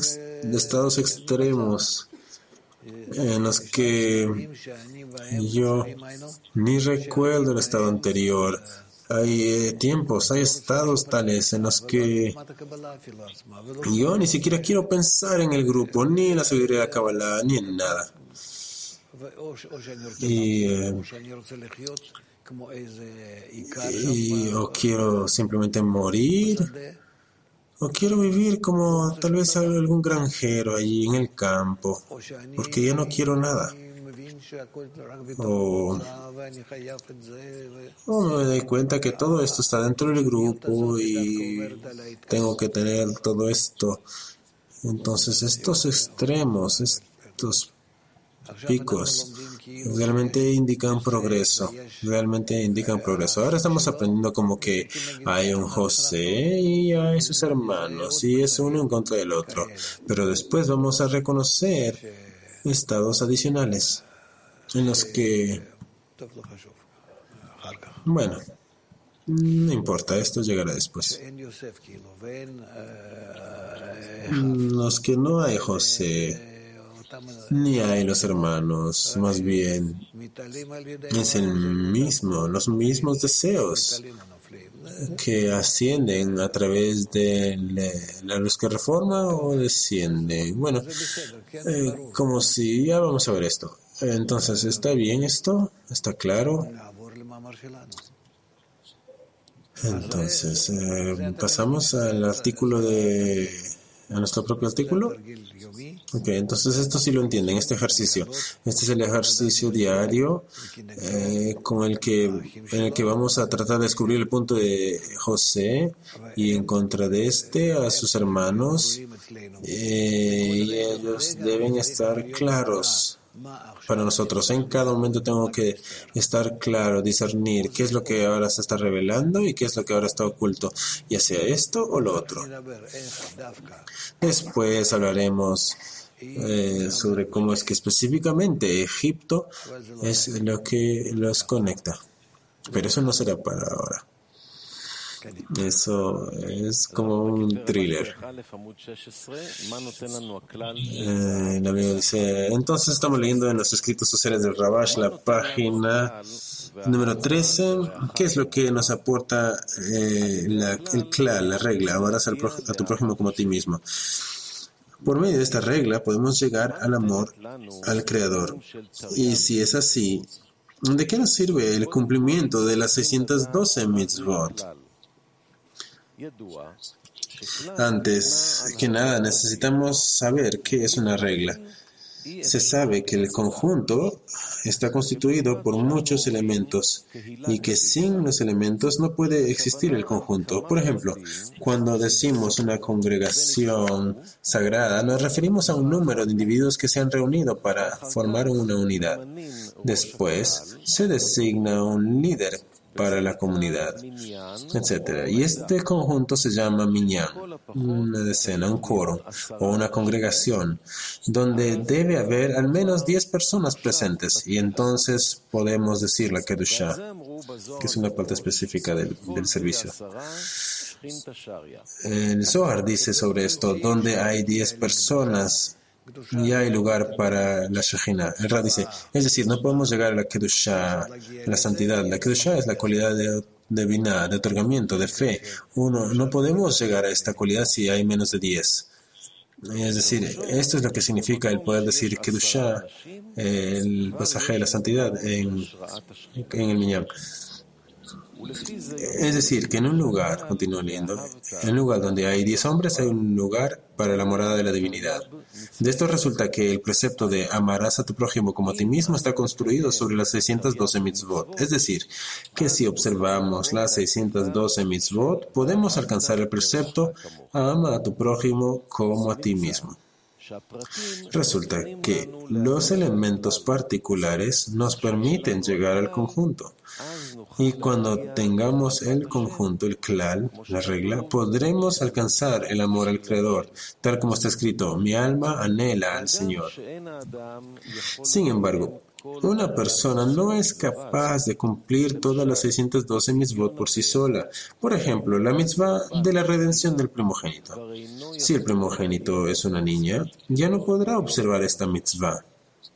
extremos en los que yo ni recuerdo el estado anterior. Hay hay estados tales en los que yo ni siquiera quiero pensar en el grupo, ni en la sabiduría de la Kabbalah, ni en nada. O quiero simplemente morir, o quiero vivir como tal vez algún granjero allí en el campo, porque ya no quiero nada. O me doy cuenta que todo esto está dentro del grupo y tengo que tener todo esto. Entonces estos extremos, estos picos realmente indican progreso, Ahora estamos aprendiendo como que hay un José y hay sus hermanos y es uno en contra del otro, pero después vamos a reconocer estados adicionales en los que, bueno, no importa, esto llegará después. Los que no hay José ni hay los hermanos, más bien es los mismos deseos que ascienden a través de la luz que reforma o descienden. Bueno, como si ya vamos a ver esto. Entonces, ¿está bien esto? ¿Está claro? Entonces, pasamos al artículo a nuestro propio artículo. Ok, entonces esto sí lo entienden, este ejercicio. Este es el ejercicio diario en el que vamos a tratar de descubrir el punto de José y en contra de a sus hermanos. Y ellos deben estar claros para nosotros. En cada momento tengo que estar claro, discernir qué es lo que ahora se está revelando y qué es lo que ahora está oculto, ya sea esto o lo otro. Después hablaremos sobre cómo es que específicamente Egipto es lo que los conecta. Pero eso no será para ahora. Eso es como un thriller. El amigo dice, entonces estamos leyendo en los escritos sociales del Rabash, la página número 13. ¿Qué es lo que nos aporta la regla? Amarás a tu prójimo como a ti mismo. Por medio de esta regla podemos llegar al amor al Creador. Y si es así, ¿de qué nos sirve el cumplimiento de las 612 mitzvot? Antes que nada, necesitamos saber qué es una regla. Se sabe que el conjunto está constituido por muchos elementos y que sin los elementos no puede existir el conjunto. Por ejemplo, cuando decimos una congregación sagrada, nos referimos a un número de individuos que se han reunido para formar una unidad. Después, se designa un líder para la comunidad, etc. Y este conjunto se llama minyan, una decena, un coro o una congregación, donde debe haber al menos 10 personas presentes, y entonces podemos decir la Kedushá, que es una parte específica del servicio. El Zohar dice sobre esto: donde hay 10 personas y hay lugar para la Shekhinah. El Rab dice, es decir, no podemos llegar a la Kedushá, la santidad. La Kedushá es la cualidad de Binah, de otorgamiento, de fe. No podemos llegar a esta cualidad si hay menos de 10. Es decir, esto es lo que significa el poder decir Kedushá, el pasaje de la santidad en el Minyan. Es decir, que en un lugar, continúa leyendo, en un lugar donde hay 10 hombres hay un lugar para la morada de la divinidad. De esto resulta que el precepto de amarás a tu prójimo como a ti mismo está construido sobre las 612 mitzvot. Es decir, que si observamos las 612 mitzvot, podemos alcanzar el precepto ama a tu prójimo como a ti mismo. Resulta que los elementos particulares nos permiten llegar al conjunto. Y cuando tengamos el conjunto, el klal, la regla, podremos alcanzar el amor al Creador, tal como está escrito, mi alma anhela al Señor. Sin embargo, una persona no es capaz de cumplir todas las 612 mitzvot por sí sola. Por ejemplo, la mitzvah de la redención del primogénito. Si el primogénito es una niña, ya no podrá observar esta mitzvah.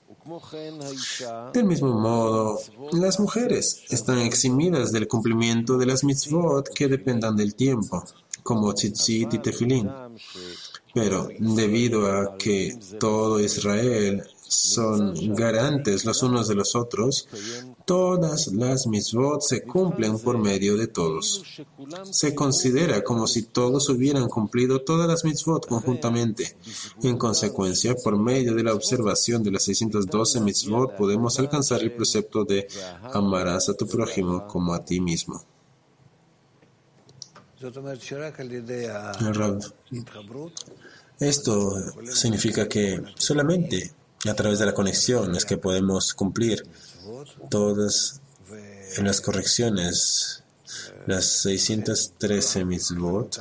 Del mismo modo, las mujeres están eximidas del cumplimiento de las mitzvot que dependan del tiempo, como tzitzit y tefilín. Pero debido a que todo Israel son garantes los unos de los otros, todas las mitzvot se cumplen por medio de todos. Se considera como si todos hubieran cumplido todas las mitzvot conjuntamente. En consecuencia, por medio de la observación de las 612 mitzvot, podemos alcanzar el precepto de amarás a tu prójimo como a ti mismo. Esto significa que solamente a través de la conexión es que podemos cumplir todas las correcciones, las 613 mitzvot.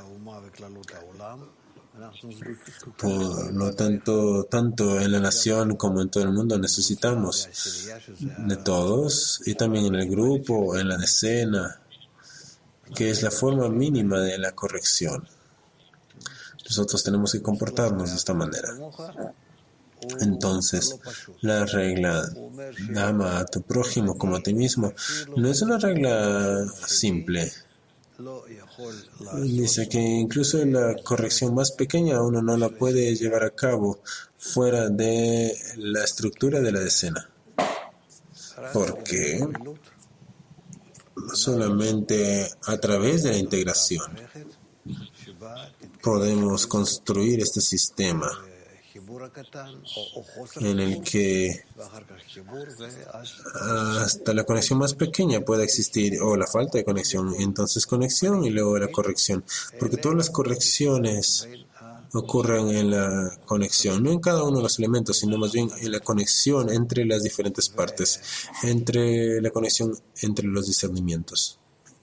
Por lo tanto en la nación como en todo el mundo necesitamos de todos, y también en el grupo, en la decena, que es la forma mínima de la corrección. Nosotros tenemos que comportarnos de esta manera. Entonces, la regla ama a tu prójimo como a ti mismo no es una regla simple. Dice que incluso la corrección más pequeña uno no la puede llevar a cabo fuera de la estructura de la decena. Porque solamente a través de la integración podemos construir este sistema en el que hasta la conexión más pequeña pueda existir, o la falta de conexión, entonces conexión y luego la corrección, porque todas las correcciones ocurren en la conexión, no en cada uno de los elementos, sino más bien en la conexión entre las diferentes partes, entre la conexión entre los discernimientos.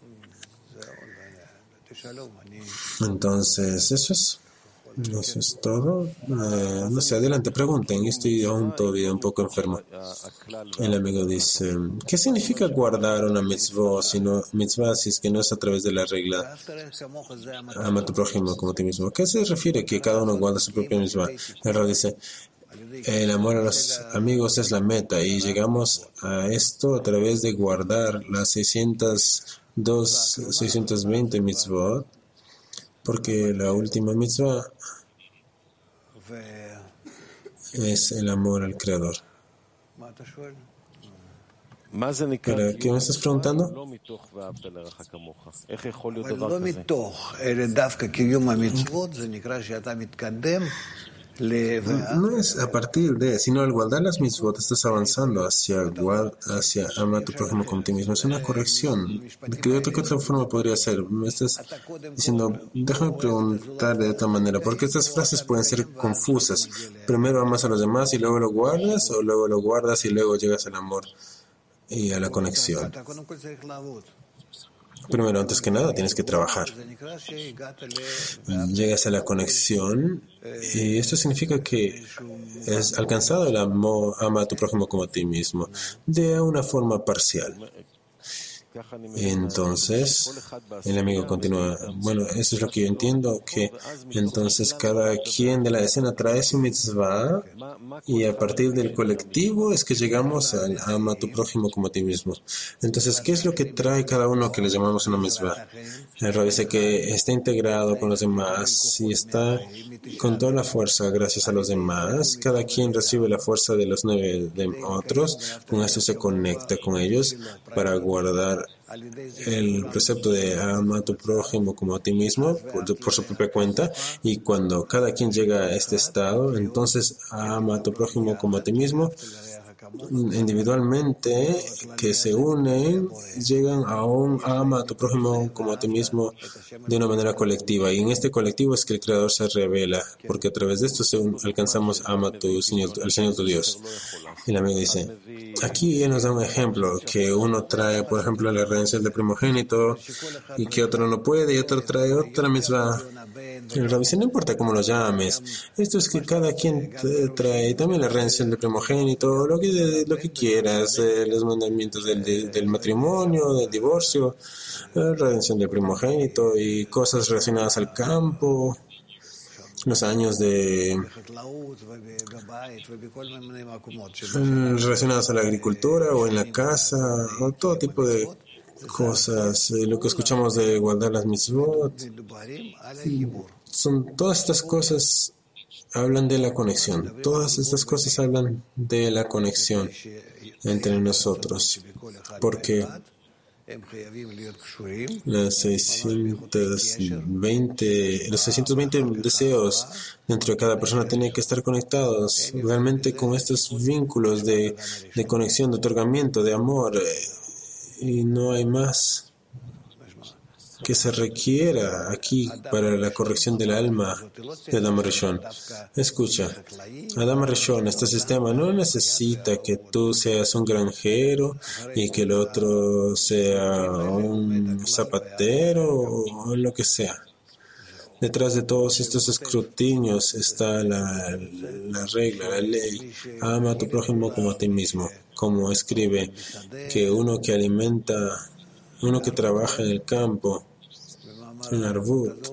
Entonces, eso es todo. No sé, adelante, pregunten. Yo estoy aún todavía un poco enfermo. El amigo dice, ¿qué significa guardar una mitzvah si es que no es a través de la regla ama a tu prójimo como a ti mismo? ¿Qué se refiere que cada uno guarda su propia mitzvah? El Rab dice, el amor a los amigos es la meta, y llegamos a esto a través de guardar las 620 mitzvot, porque la última mitzvah es el amor al Creador. ¿Para qué me estás preguntando? No es a partir de, sino al guardar las mitzvot estás avanzando hacia ama a tu prójimo como ti mismo. Es una corrección. ¿De qué otra forma podría ser? Me estás diciendo, déjame preguntar de otra manera, porque estas frases pueden ser confusas. Primero amas a los demás y luego lo guardas, o luego lo guardas y luego llegas al amor y a la conexión. Primero, antes que nada, tienes que trabajar. Llegas a la conexión y esto significa que has alcanzado el amor, ama a tu prójimo como a ti mismo, de una forma parcial. Entonces, el amigo continúa, bueno, eso es lo que yo entiendo, que entonces cada quien de la escena trae su mitzvah y a partir del colectivo es que llegamos al ama a tu prójimo como a ti mismo. Entonces, ¿qué es lo que trae cada uno que le llamamos una mitzvah? El Rab dice que está integrado con los demás y está con toda la fuerza gracias a los demás. Cada quien recibe la fuerza de los 9 de otros, con eso se conecta con ellos para guardar el precepto de ama a tu prójimo como a ti mismo por su propia cuenta, y cuando cada quien llega a este estado, entonces ama a tu prójimo como a ti mismo, individualmente que se unen, llegan a un ama a tu prójimo como a ti mismo de una manera colectiva, y en este colectivo es que el Creador se revela, porque a través de esto alcanzamos ama al Señor tu Dios. Y el amigo dice, aquí él nos da un ejemplo, que uno trae, por ejemplo, la redención del primogénito, y que otro no puede, y otro trae otra mitzvah. El Rabbi dice, no importa cómo lo llames, esto es que cada quien trae también la redención del primogénito, lo que quieras, los mandamientos del matrimonio, del divorcio, la redención del primogénito y cosas relacionadas al campo, los años relacionados a la agricultura o en la casa, o todo tipo de cosas, lo que escuchamos de guardar las mitzvot, todas estas cosas hablan de la conexión, todas estas cosas hablan de la conexión entre nosotros, porque los 620 deseos dentro de cada persona tienen que estar conectados realmente con estos vínculos de conexión, de otorgamiento, de amor, y no hay más que se requiera aquí para la corrección del alma de Adam Rishon. Escucha, Adam Rishon, este sistema no necesita que tú seas un granjero y que el otro sea un zapatero o lo que sea. Detrás de todos estos escrutinios está la regla, la ley. Ama a tu prójimo como a ti mismo. Como escribe que uno que alimenta, uno que trabaja en el campo, en Arvut,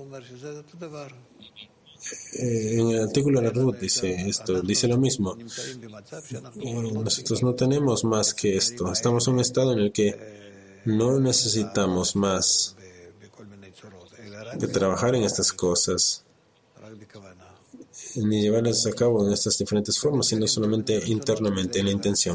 en el artículo de Arvut dice esto, dice lo mismo. Nosotros no tenemos más que esto. Estamos en un estado en el que no necesitamos más que trabajar en estas cosas, ni llevarlas a cabo en estas diferentes formas, sino solamente internamente, en la intención.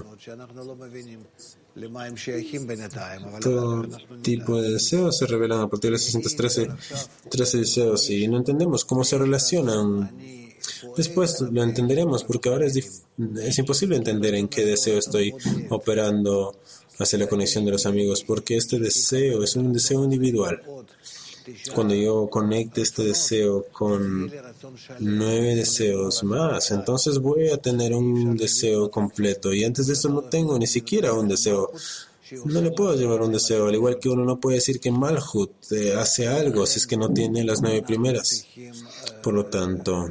Todo tipo de deseos se revelan a partir de 613 deseos y no entendemos cómo se relacionan. Después lo entenderemos, porque ahora es imposible entender en qué deseo estoy operando hacia la conexión de los amigos, porque este deseo es un deseo individual. Cuando yo conecte este deseo con 9 deseos más, entonces voy a tener un deseo completo, y antes de eso no tengo ni siquiera un deseo. No le puedo llevar un deseo, al igual que uno no puede decir que Malhut hace algo si es que no tiene las 9 primeras. Por lo tanto,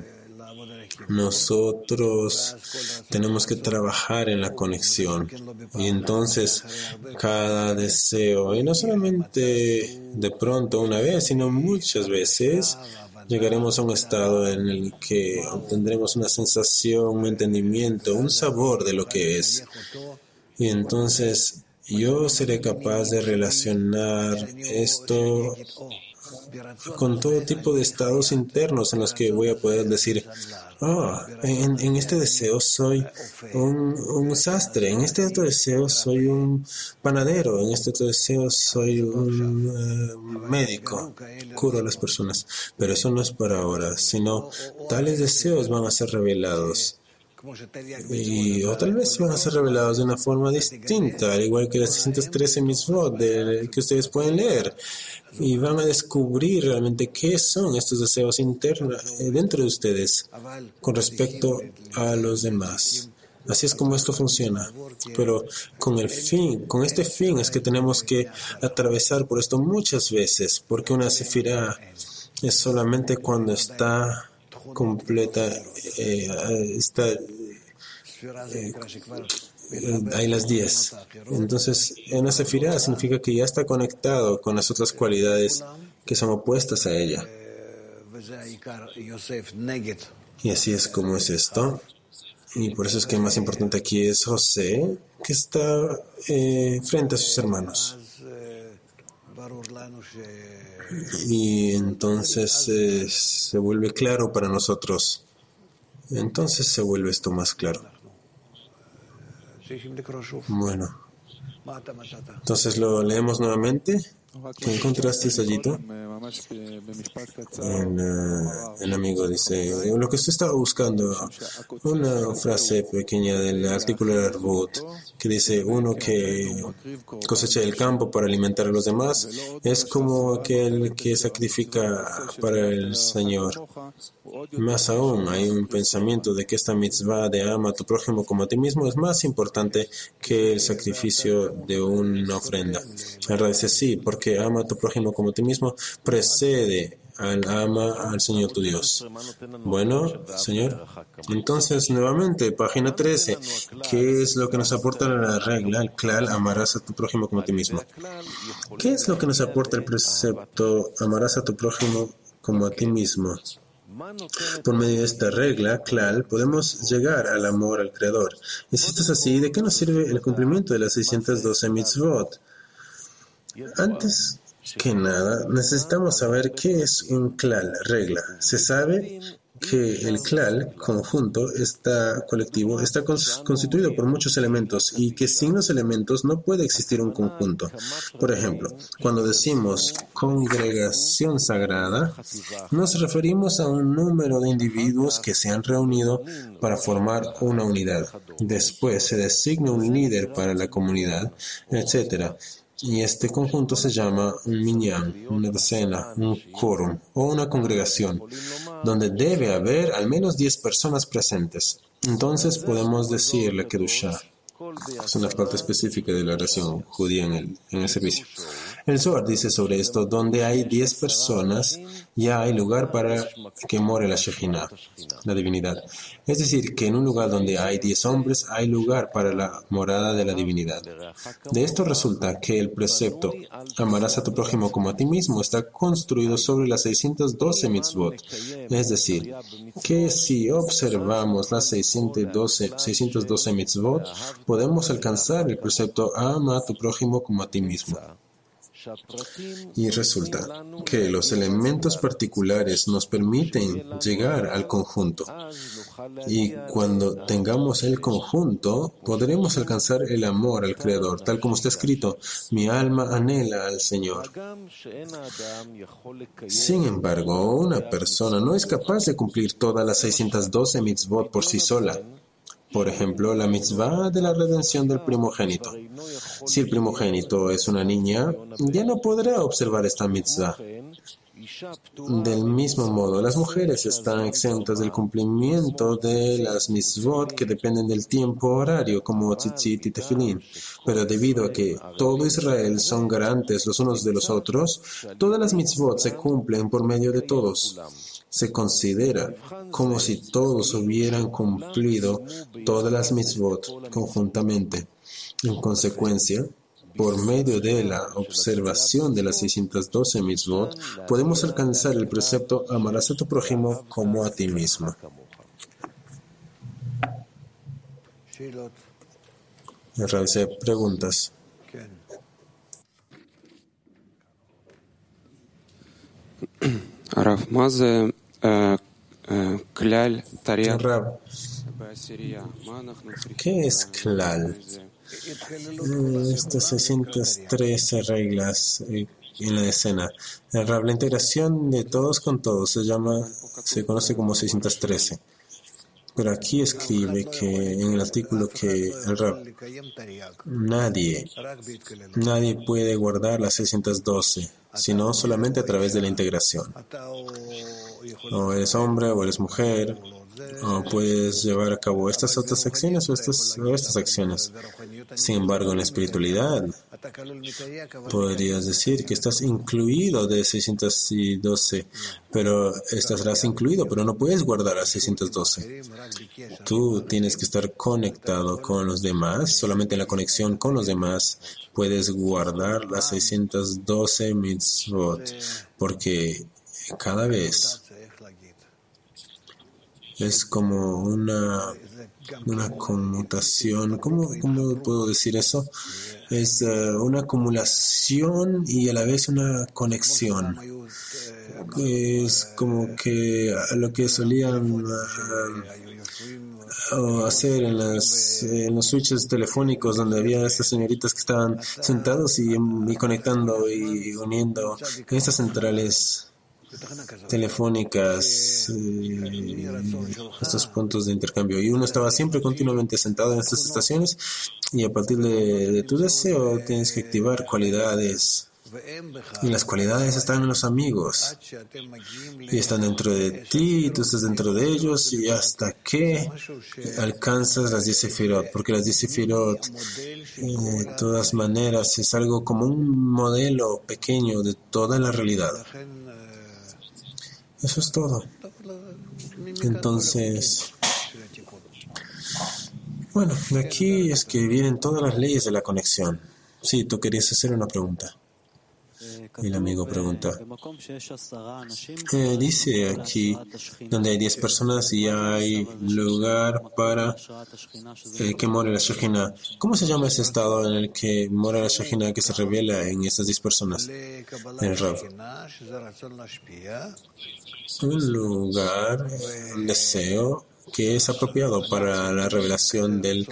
nosotros tenemos que trabajar en la conexión, y entonces cada deseo, y no solamente de pronto una vez, sino muchas veces, llegaremos a un estado en el que obtendremos una sensación, un entendimiento, un sabor de lo que es, y entonces yo seré capaz de relacionar esto con todo tipo de estados internos en los que voy a poder decir, en este deseo soy un sastre, en este otro deseo soy un panadero, en este otro deseo soy un médico, curo a las personas. Pero eso no es para ahora, sino tales deseos van a ser revelados. O tal vez van a ser revelados de una forma distinta, al igual que las 613 mitzvot que ustedes pueden leer, y van a descubrir realmente qué son estos deseos internos dentro de ustedes con respecto a los demás. Así es como esto funciona. Pero con este fin es que tenemos que atravesar por esto muchas veces, porque una sefirá es solamente cuando está completa, hay las 10. Entonces, una sefirá significa que ya está conectado con las otras cualidades que son opuestas a ella. Y así es como es esto. Y por eso es que el más importante aquí es José, que está frente a sus hermanos. Y entonces se vuelve claro para nosotros. Entonces se vuelve esto más claro. Bueno, entonces lo leemos nuevamente. ¿Qué encontraste, Sayito? El amigo dice, lo que usted estaba buscando, una frase pequeña del artículo de Arbut, que dice, uno que cosecha el campo para alimentar a los demás, es como aquel que sacrifica para el Señor. Más aún, hay un pensamiento de que esta mitzvah de ama a tu prójimo como a ti mismo es más importante que el sacrificio de una ofrenda. Ahora dice, sí, porque ama a tu prójimo como a ti mismo precede al ama al Señor tu Dios. Bueno, Señor. Entonces, nuevamente, página 13. ¿Qué es lo que nos aporta la regla, el klal, amarás a tu prójimo como a ti mismo? ¿Qué es lo que nos aporta el precepto, amarás a tu prójimo como a ti mismo? Por medio de esta regla, klal, podemos llegar al amor al Creador. Y si esto es así, ¿de qué nos sirve el cumplimiento de las 612 mitzvot? Antes que nada, necesitamos saber qué es un klal, regla. Se sabe que el klal, conjunto, colectivo, está constituido por muchos elementos y que sin los elementos no puede existir un conjunto. Por ejemplo, cuando decimos congregación sagrada, nos referimos a un número de individuos que se han reunido para formar una unidad. Después se designa un líder para la comunidad, etc. Y este conjunto se llama un minyan, una decena, un quórum o una congregación, donde debe haber al menos 10 personas presentes. Entonces podemos decir la Kedushá. Es una parte específica de la oración judía en el servicio. El Zohar dice sobre esto, donde hay 10 personas, ya hay lugar para que more la Shejinah, la divinidad. Es decir, que en un lugar donde hay 10 hombres, hay lugar para la morada de la divinidad. De esto resulta que el precepto, amarás a tu prójimo como a ti mismo, está construido sobre las 612 mitzvot. Es decir, que si observamos las 612 mitzvot, podemos alcanzar el precepto ama a tu prójimo como a ti mismo. Y resulta que los elementos particulares nos permiten llegar al conjunto. Y cuando tengamos el conjunto, podremos alcanzar el amor al Creador, tal como está escrito, mi alma anhela al Señor. Sin embargo, una persona no es capaz de cumplir todas las 612 mitzvot por sí sola. Por ejemplo, la mitzvah de la redención del primogénito. Si el primogénito es una niña, ya no podrá observar esta mitzvah. Del mismo modo, las mujeres están exentas del cumplimiento de las mitzvot que dependen del tiempo horario, como tzitzit y tefilín. Pero debido a que todo Israel son garantes los unos de los otros, todas las mitzvot se cumplen por medio de todos. Se considera como si todos hubieran cumplido todas las mitzvot conjuntamente. En consecuencia, por medio de la observación de las 612 mitzvot, podemos alcanzar el precepto amarás a tu prójimo como a ti mismo. Realice preguntas. Rav, ¿qué es klal? Estas 613 reglas en la decena. Rav, la integración de todos con todos se conoce como 613. Pero aquí escribe que en el artículo que el Rav, nadie puede guardar las 612, sino solamente a través de la integración. O eres hombre o eres mujer, o puedes llevar a cabo estas otras acciones o estas acciones. Sin embargo, en la espiritualidad, podrías decir que estás incluido de 612, pero estarás incluido, pero no puedes guardar a 612. Tú tienes que estar conectado con los demás, solamente en la conexión con los demás puedes guardar las 612 mitzvot, porque cada vez es como una conmutación. ¿Cómo puedo decir eso? Es una acumulación y a la vez una conexión. Es como que lo que solían hacer en los switches telefónicos, donde había estas señoritas que estaban sentados y conectando y uniendo en estas centrales telefónicas, estos puntos de intercambio, y uno estaba siempre continuamente sentado en estas estaciones, y a partir de tu deseo tienes que activar cualidades, y las cualidades están en los amigos y están dentro de ti, y tú estás dentro de ellos, y hasta que alcanzas las 10 sefirot, porque las 10 sefirot de todas maneras es algo como un modelo pequeño de toda la realidad. Eso es todo. Entonces, bueno, de aquí es que vienen todas las leyes de la conexión. Sí, tú querías hacer una pregunta. Y el amigo pregunta. Dice aquí, donde hay 10 personas y hay lugar para que more la Shekhinah. ¿Cómo se llama ese estado en el que mora la Shekhinah, que se revela en esas 10 personas? El Rav. Un lugar, un deseo que es apropiado para la revelación del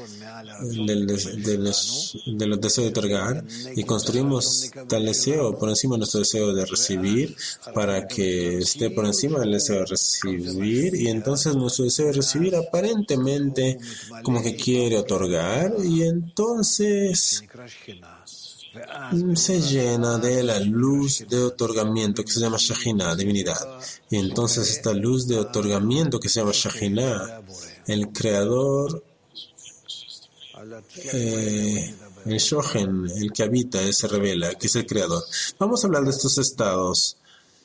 deseo de otorgar, y construimos tal deseo por encima de nuestro deseo de recibir para que esté por encima del deseo de recibir, y entonces nuestro deseo de recibir aparentemente como que quiere otorgar, y entonces se llena de la luz de otorgamiento que se llama Shekhinah, divinidad. Y entonces esta luz de otorgamiento que se llama Shekhinah, el creador, el Shochen, el que habita, se revela, que es el creador. Vamos a hablar de estos estados.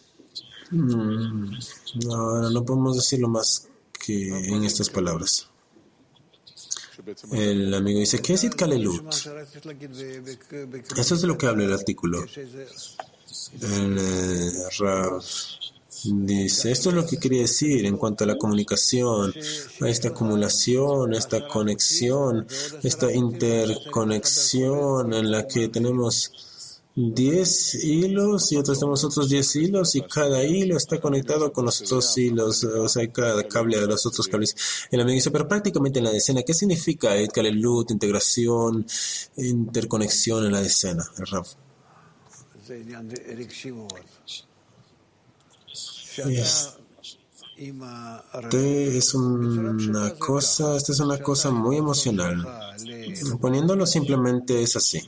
Ahora no podemos decirlo más que en estas palabras. El amigo dice, ¿qué es Itkalelut? Eso es de lo que habla el artículo. El Rav dice, esto es lo que quería decir en cuanto a la comunicación, a esta acumulación, esta conexión, esta interconexión en la que tenemos 10 hilos y tenemos otros 10 hilos, y cada hilo está conectado con los otros hilos, o sea, cada cable de los otros cables. El amigo dice, pero prácticamente en la decena, ¿qué significa Kalelut, integración, interconexión en la decena? El Rav. Esta es una cosa muy emocional. Poniéndolo simplemente es así.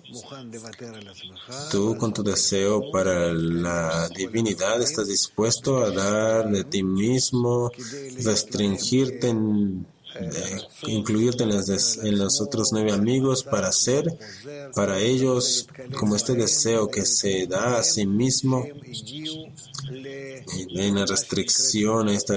Tú con tu deseo para la divinidad estás dispuesto a dar de ti mismo, restringirte, incluirte en los otros 9 amigos para hacer para ellos como este deseo que se da a sí mismo. En la restricción está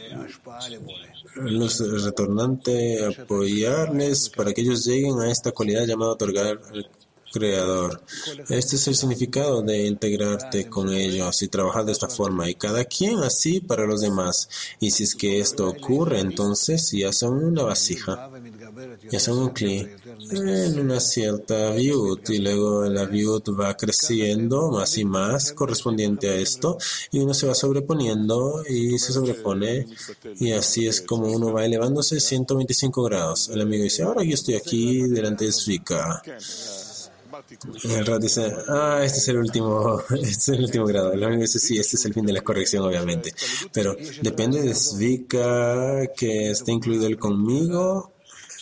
los retornante, apoyarles para que ellos lleguen a esta cualidad llamada otorgar al Creador. Este es el significado de integrarte con ellos y trabajar de esta forma, y cada quien así para los demás. Y si es que esto ocurre, entonces ya son una vasija y hacen un clic en una cierta viut, y luego la viut va creciendo más y más correspondiente a esto, y uno se va sobreponiendo y se sobrepone, y así es como uno va elevándose 125 grados. El amigo dice, ahora yo estoy aquí delante de Zvika. El Rab dice, este es el último grado. El amigo dice, sí, este es el fin de la corrección, obviamente. Pero depende de Zvika, que esté incluido él conmigo.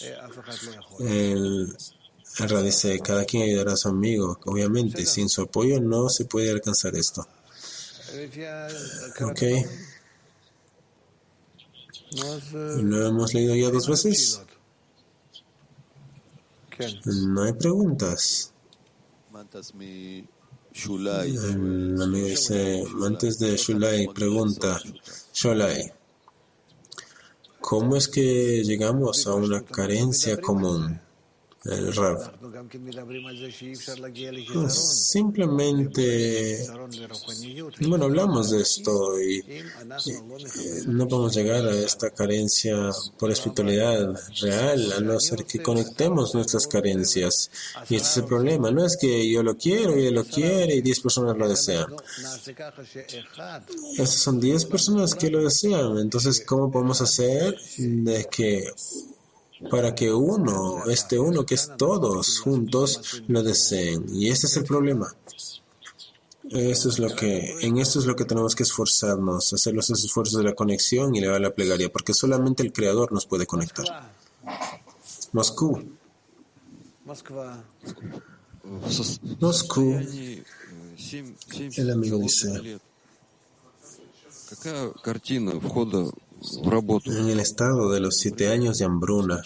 El Rab dice, cada quien ayudará a su amigo. Obviamente, sin su apoyo no se puede alcanzar esto. Ok. ¿Lo hemos leído ya 2 veces? No hay preguntas. El amigo dice, antes de Shulai, pregunta, Shulai, ¿cómo es que llegamos a una carencia común? El Rav. Simplemente, hablamos de esto y no podemos llegar a esta carencia por espiritualidad real, a no ser que conectemos nuestras carencias. Y este es el problema. No es que yo lo quiero y él lo quiere y 10 personas lo desean. Estas son 10 personas que lo desean. Entonces, ¿cómo podemos hacer de que para que uno que es todos juntos, lo deseen? Y este es el problema. En esto es lo que tenemos que esforzarnos, hacer los esfuerzos de la conexión y elevar la plegaria, porque solamente el Creador nos puede conectar. Moscú. El amigo dice, en el estado de los 7 años de hambruna,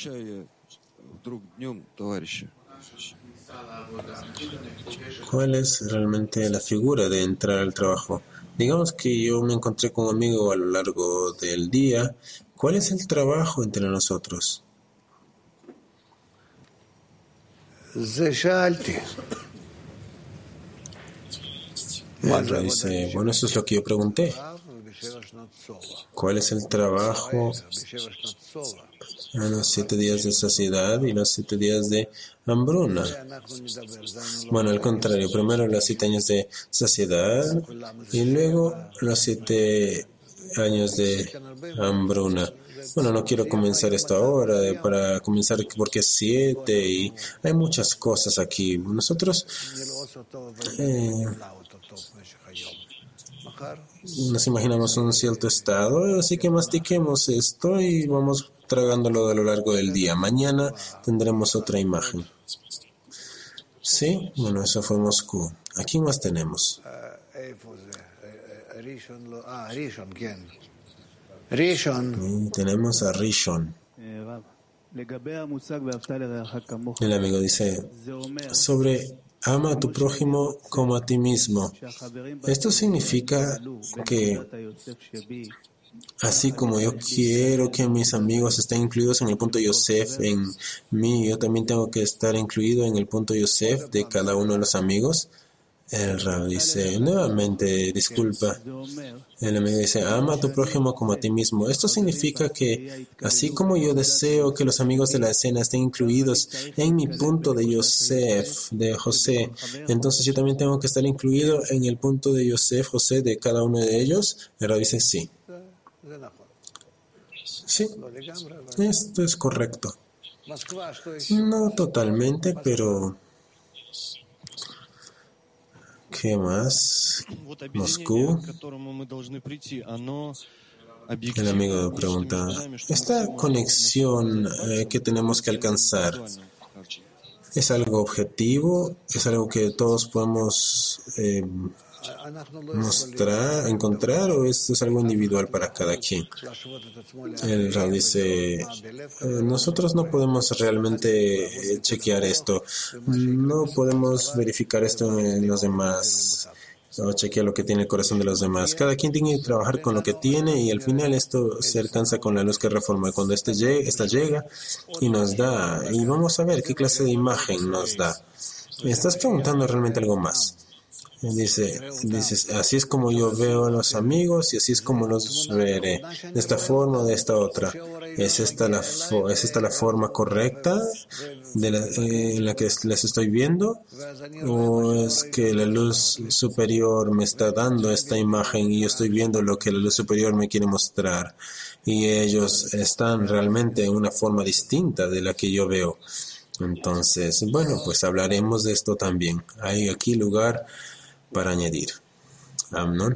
¿cuál es realmente la figura de entrar al trabajo? Digamos que yo me encontré con un amigo a lo largo del día. ¿Cuál es el trabajo entre nosotros? Él dice, eso es lo que yo pregunté. ¿Cuál es el trabajo en los 7 días de saciedad y los 7 días de hambruna? Al contrario, primero los 7 años de saciedad y luego los 7 años de hambruna. No quiero comenzar esto ahora, para comenzar porque es 7 y hay muchas cosas aquí. Nosotros nos imaginamos un cierto estado, así que mastiquemos esto y vamos tragándolo a lo largo del día. Mañana tendremos otra imagen. ¿Sí? Eso fue Moscú. ¿Aquí más tenemos? Y tenemos a Rishon. El amigo dice, sobre ama a tu prójimo como a ti mismo. Esto significa que así como yo quiero que mis amigos estén incluidos en el punto Yosef en mí, yo también tengo que estar incluido en el punto Yosef de cada uno de los amigos. El Rab dice, nuevamente, disculpa. El amigo dice, ama a tu prójimo como a ti mismo. Esto significa que, así como yo deseo que los amigos de la escena estén incluidos en mi punto de Yosef, de José, entonces yo también tengo que estar incluido en el punto de Yosef, José, de cada uno de ellos. El Rab dice, sí. Sí, esto es correcto. No totalmente, pero... ¿Qué más? Moscú. El amigo pregunta, ¿esta conexión que tenemos que alcanzar es algo objetivo? ¿Es algo que todos podemos encontrar o esto es algo individual para cada quien? El Rab dice, nosotros no podemos realmente chequear esto, no podemos verificar esto en los demás o chequear lo que tiene el corazón de los demás. Cada quien tiene que trabajar con lo que tiene y al final esto se alcanza con la luz que reforma. Cuando esta llega y nos da, y vamos a ver qué clase de imagen nos da. ¿Estás preguntando realmente algo más? Dices, así es como yo veo a los amigos y así es como los veré, de esta forma o de esta otra. ¿Es esta la forma correcta en la que les estoy viendo? ¿O es que la luz superior me está dando esta imagen y yo estoy viendo lo que la luz superior me quiere mostrar? Y ellos están realmente en una forma distinta de la que yo veo. Entonces, bueno, pues hablaremos de esto también. Hay aquí lugar para añadir. Amnon.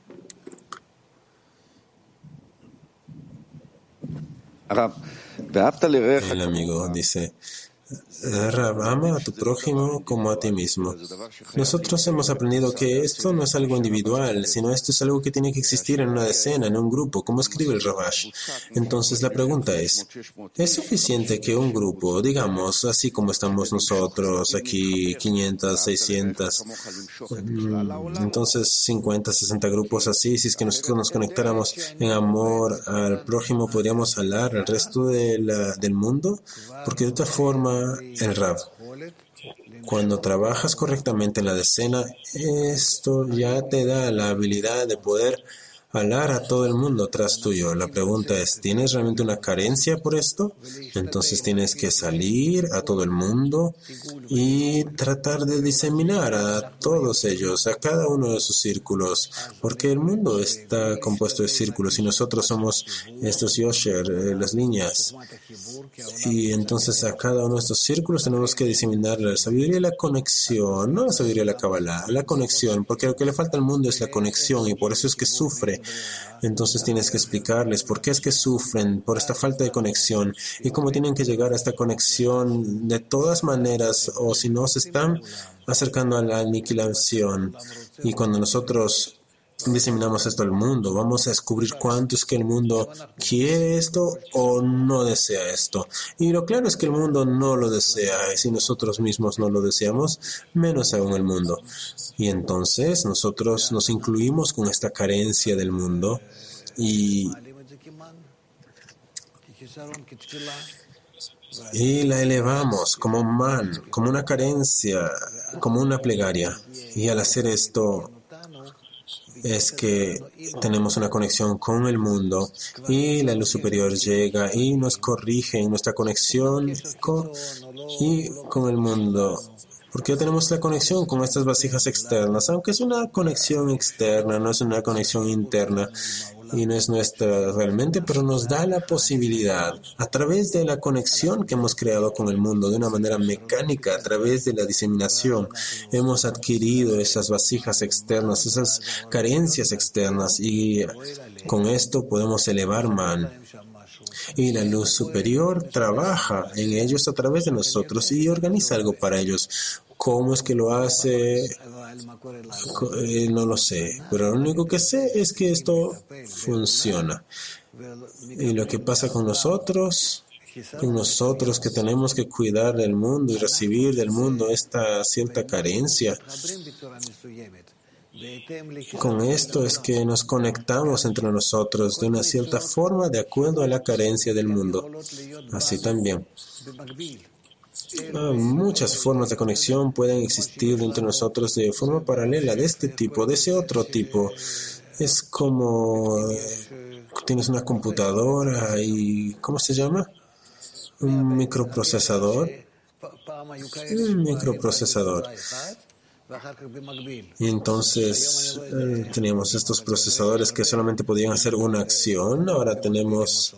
El amigo dice, Rab, ama a tu prójimo como a ti mismo. Nosotros hemos aprendido que esto no es algo individual, sino esto es algo que tiene que existir en una decena, en un grupo, como escribe el Ravash. Entonces la pregunta ¿es suficiente que un grupo, digamos, así como estamos nosotros, aquí 500, 600, entonces 50, 60 grupos así, si es que nosotros nos conectáramos en amor al prójimo, podríamos hablar al resto del mundo? Porque de otra forma, el Rab, cuando trabajas correctamente en la decena, esto ya te da la habilidad de poder hablar a todo el mundo tras tuyo. La pregunta es, ¿tienes realmente una carencia por esto? Entonces tienes que salir a todo el mundo y tratar de diseminar a todos ellos, a cada uno de sus círculos, porque el mundo está compuesto de círculos y nosotros somos estos yosher, las líneas. Y entonces a cada uno de estos círculos tenemos que diseminar la sabiduría y la conexión, no la sabiduría y la Kabbalah, la conexión, porque lo que le falta al mundo es la conexión y por eso es que sufre. Entonces tienes que explicarles por qué es que sufren por esta falta de conexión y cómo tienen que llegar a esta conexión de todas maneras o si no se están acercando a la aniquilación. Y cuando nosotros diseminamos esto al mundo, vamos a descubrir cuánto es que el mundo quiere esto o no desea esto. Y lo claro es que el mundo no lo desea, y si nosotros mismos no lo deseamos, menos aún el mundo. Y entonces nosotros nos incluimos con esta carencia del mundo y la elevamos como man, como una carencia, como una plegaria. Y al hacer esto es que tenemos una conexión con el mundo y la luz superior llega y nos corrige en nuestra conexión con el mundo. Porque ya tenemos la conexión con estas vasijas externas, aunque es una conexión externa, no es una conexión interna y no es nuestra realmente, pero nos da la posibilidad, a través de la conexión que hemos creado con el mundo de una manera mecánica, a través de la diseminación, hemos adquirido esas vasijas externas, esas carencias externas y con esto podemos elevar man. Y la luz superior trabaja en ellos a través de nosotros y organiza algo para ellos. ¿Cómo es que lo hace? No lo sé, pero lo único que sé es que esto funciona. Y lo que pasa con nosotros que tenemos que cuidar del mundo y recibir del mundo esta cierta carencia, con esto es que nos conectamos entre nosotros de una cierta forma de acuerdo a la carencia del mundo. Así también. Muchas formas de conexión pueden existir entre nosotros de forma paralela, de este tipo, de ese otro tipo. Es como tienes una computadora y ¿cómo se llama? Un microprocesador. Y entonces teníamos estos procesadores que solamente podían hacer una acción. Ahora tenemos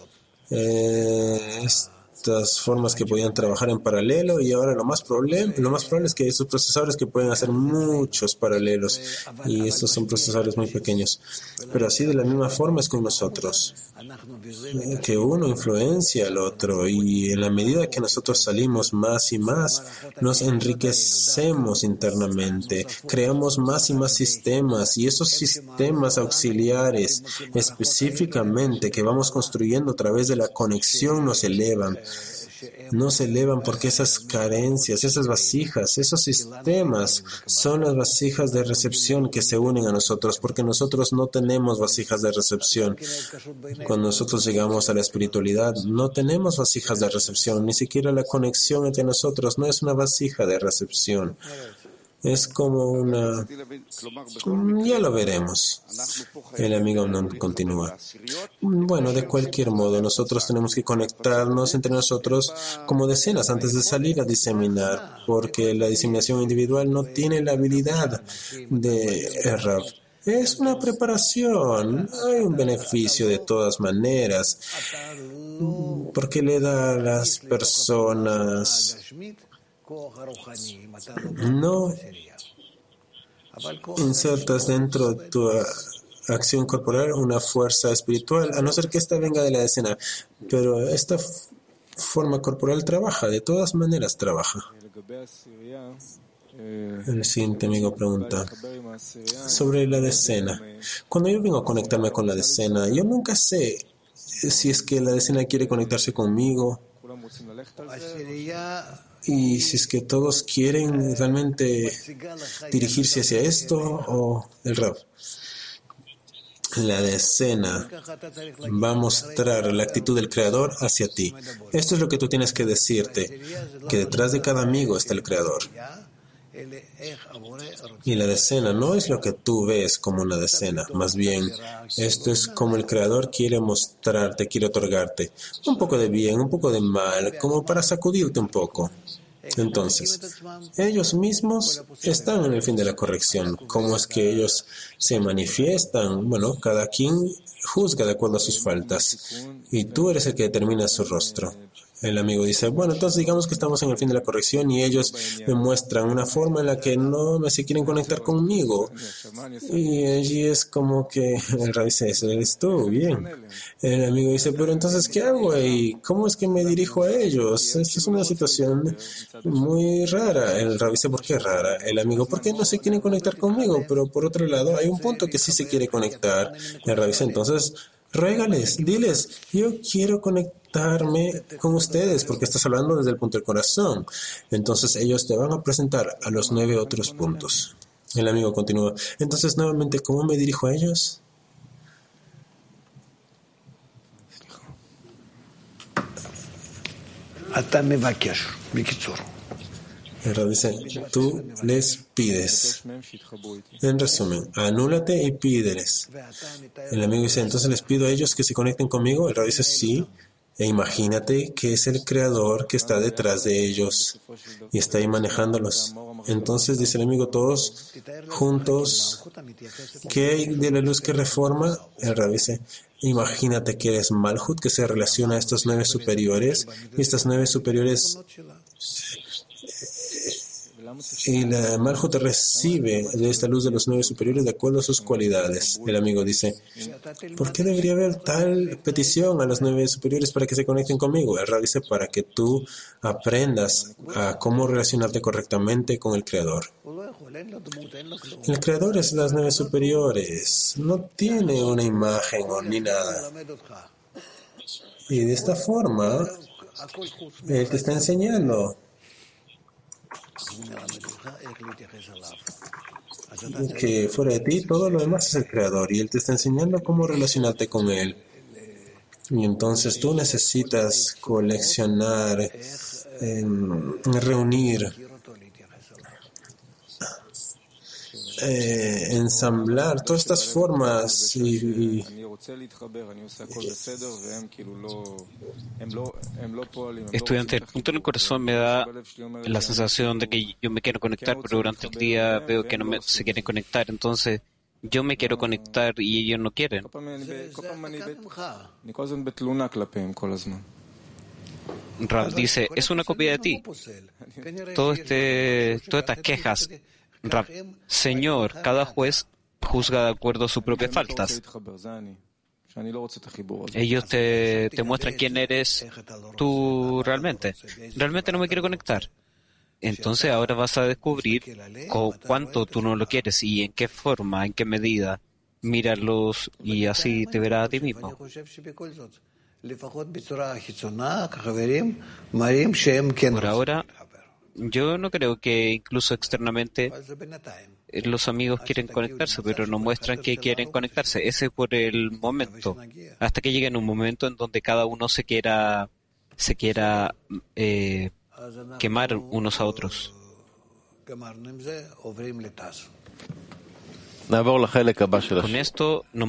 estas formas que podían trabajar en paralelo y ahora lo más probable es que hay esos procesadores que pueden hacer muchos paralelos y estos son procesadores muy pequeños. Pero así de la misma forma es con nosotros, que uno influencia al otro y en la medida que nosotros salimos más y más, nos enriquecemos internamente, creamos más y más sistemas y esos sistemas auxiliares específicamente que vamos construyendo a través de la conexión nos elevan porque esas carencias, esas vasijas, esos sistemas son las vasijas de recepción que se unen a nosotros, porque nosotros no tenemos vasijas de recepción. Cuando nosotros llegamos a la espiritualidad, no tenemos vasijas de recepción, ni siquiera la conexión entre nosotros no es una vasija de recepción. Es como una... Ya lo veremos. El amigo no continúa. Bueno, de cualquier modo, nosotros tenemos que conectarnos entre nosotros como decenas antes de salir a diseminar, porque la diseminación individual no tiene la habilidad de Rav. Es una preparación, hay un beneficio de todas maneras, porque le da a las personas no insertas dentro de tu acción corporal una fuerza espiritual, a no ser que esta venga de la decena, pero esta forma corporal trabaja, de todas maneras trabaja. El siguiente amigo pregunta sobre la decena. Cuando yo vengo a conectarme con la decena, yo nunca sé si es que la decena quiere conectarse conmigo y si es que todos quieren realmente dirigirse hacia esto o el Rav. La decena va a mostrar la actitud del Creador hacia ti. Esto es lo que tú tienes que decirte, que detrás de cada amigo está el Creador. Y la decena no es lo que tú ves como una decena, más bien, esto es como el Creador quiere mostrarte, quiere otorgarte un poco de bien, un poco de mal, como para sacudirte un poco. Entonces, ellos mismos están en el fin de la corrección. ¿Cómo es que ellos se manifiestan? Bueno, cada quien juzga de acuerdo a sus faltas, y tú eres el que determina su rostro. El amigo dice, bueno, entonces digamos que estamos en el fin de la corrección y ellos me muestran una forma en la que no se quieren conectar conmigo. Y allí es como que el Rav dice, eso eres tú, bien. El amigo dice, pero entonces, ¿qué hago ahí? ¿Cómo es que me dirijo a ellos? Esta es una situación muy rara. El Rav dice, ¿por qué rara? El amigo, ¿por qué no se quieren conectar conmigo? Pero por otro lado, hay un punto que sí se quiere conectar. El Rav dice, entonces, ruégales, diles, yo quiero conectarme con ustedes porque estás hablando desde el punto del corazón. Entonces ellos te van a presentar a los 9 otros puntos. El amigo continúa. Entonces nuevamente, ¿cómo me dirijo a ellos? El Rav dice, tú les pides. En resumen, anúlate y pídeles. El amigo dice, entonces les pido a ellos que se conecten conmigo. El Rav dice, sí. E imagínate que es el Creador que está detrás de ellos y está ahí manejándolos. Entonces dice el amigo, todos juntos, ¿qué hay de la luz que reforma? El Rav dice, imagínate que eres Malhut, que se relaciona a estos 9 superiores, y estas 9 superiores, y la Malhut recibe de esta luz de los 9 superiores de acuerdo a sus cualidades. El amigo dice, ¿por qué debería haber tal petición a los 9 superiores para que se conecten conmigo? El Rav dice, para que tú aprendas a cómo relacionarte correctamente con el Creador. El Creador es las 9 superiores, no tiene una imagen ni nada. Y de esta forma, Él te está enseñando que fuera de ti todo lo demás es el Creador y Él te está enseñando cómo relacionarte con Él. Y entonces tú necesitas coleccionar, reunir, ensamblar todas estas formas y Estudiante, el punto en el corazón me da la sensación de que yo me quiero conectar, pero durante el día veo que no se quieren conectar, entonces yo me quiero conectar y ellos no quieren. Rav dice, es una copia de ti. Todas estas quejas, Rav, Señor, cada juez juzga de acuerdo a sus propias faltas. Ellos te muestran quién eres tú realmente. Realmente no me quiero conectar. Entonces ahora vas a descubrir cuánto tú no lo quieres y en qué forma, en qué medida. Míralos y así te verás a ti mismo. Por ahora, yo no creo que incluso externamente los amigos quieren conectarse, pero no muestran que quieren conectarse. Ese es por el momento, hasta que llegue un momento en donde cada uno se quiera quemar unos a otros. גמרנו עם זה, עוברים לתז. Con esto nos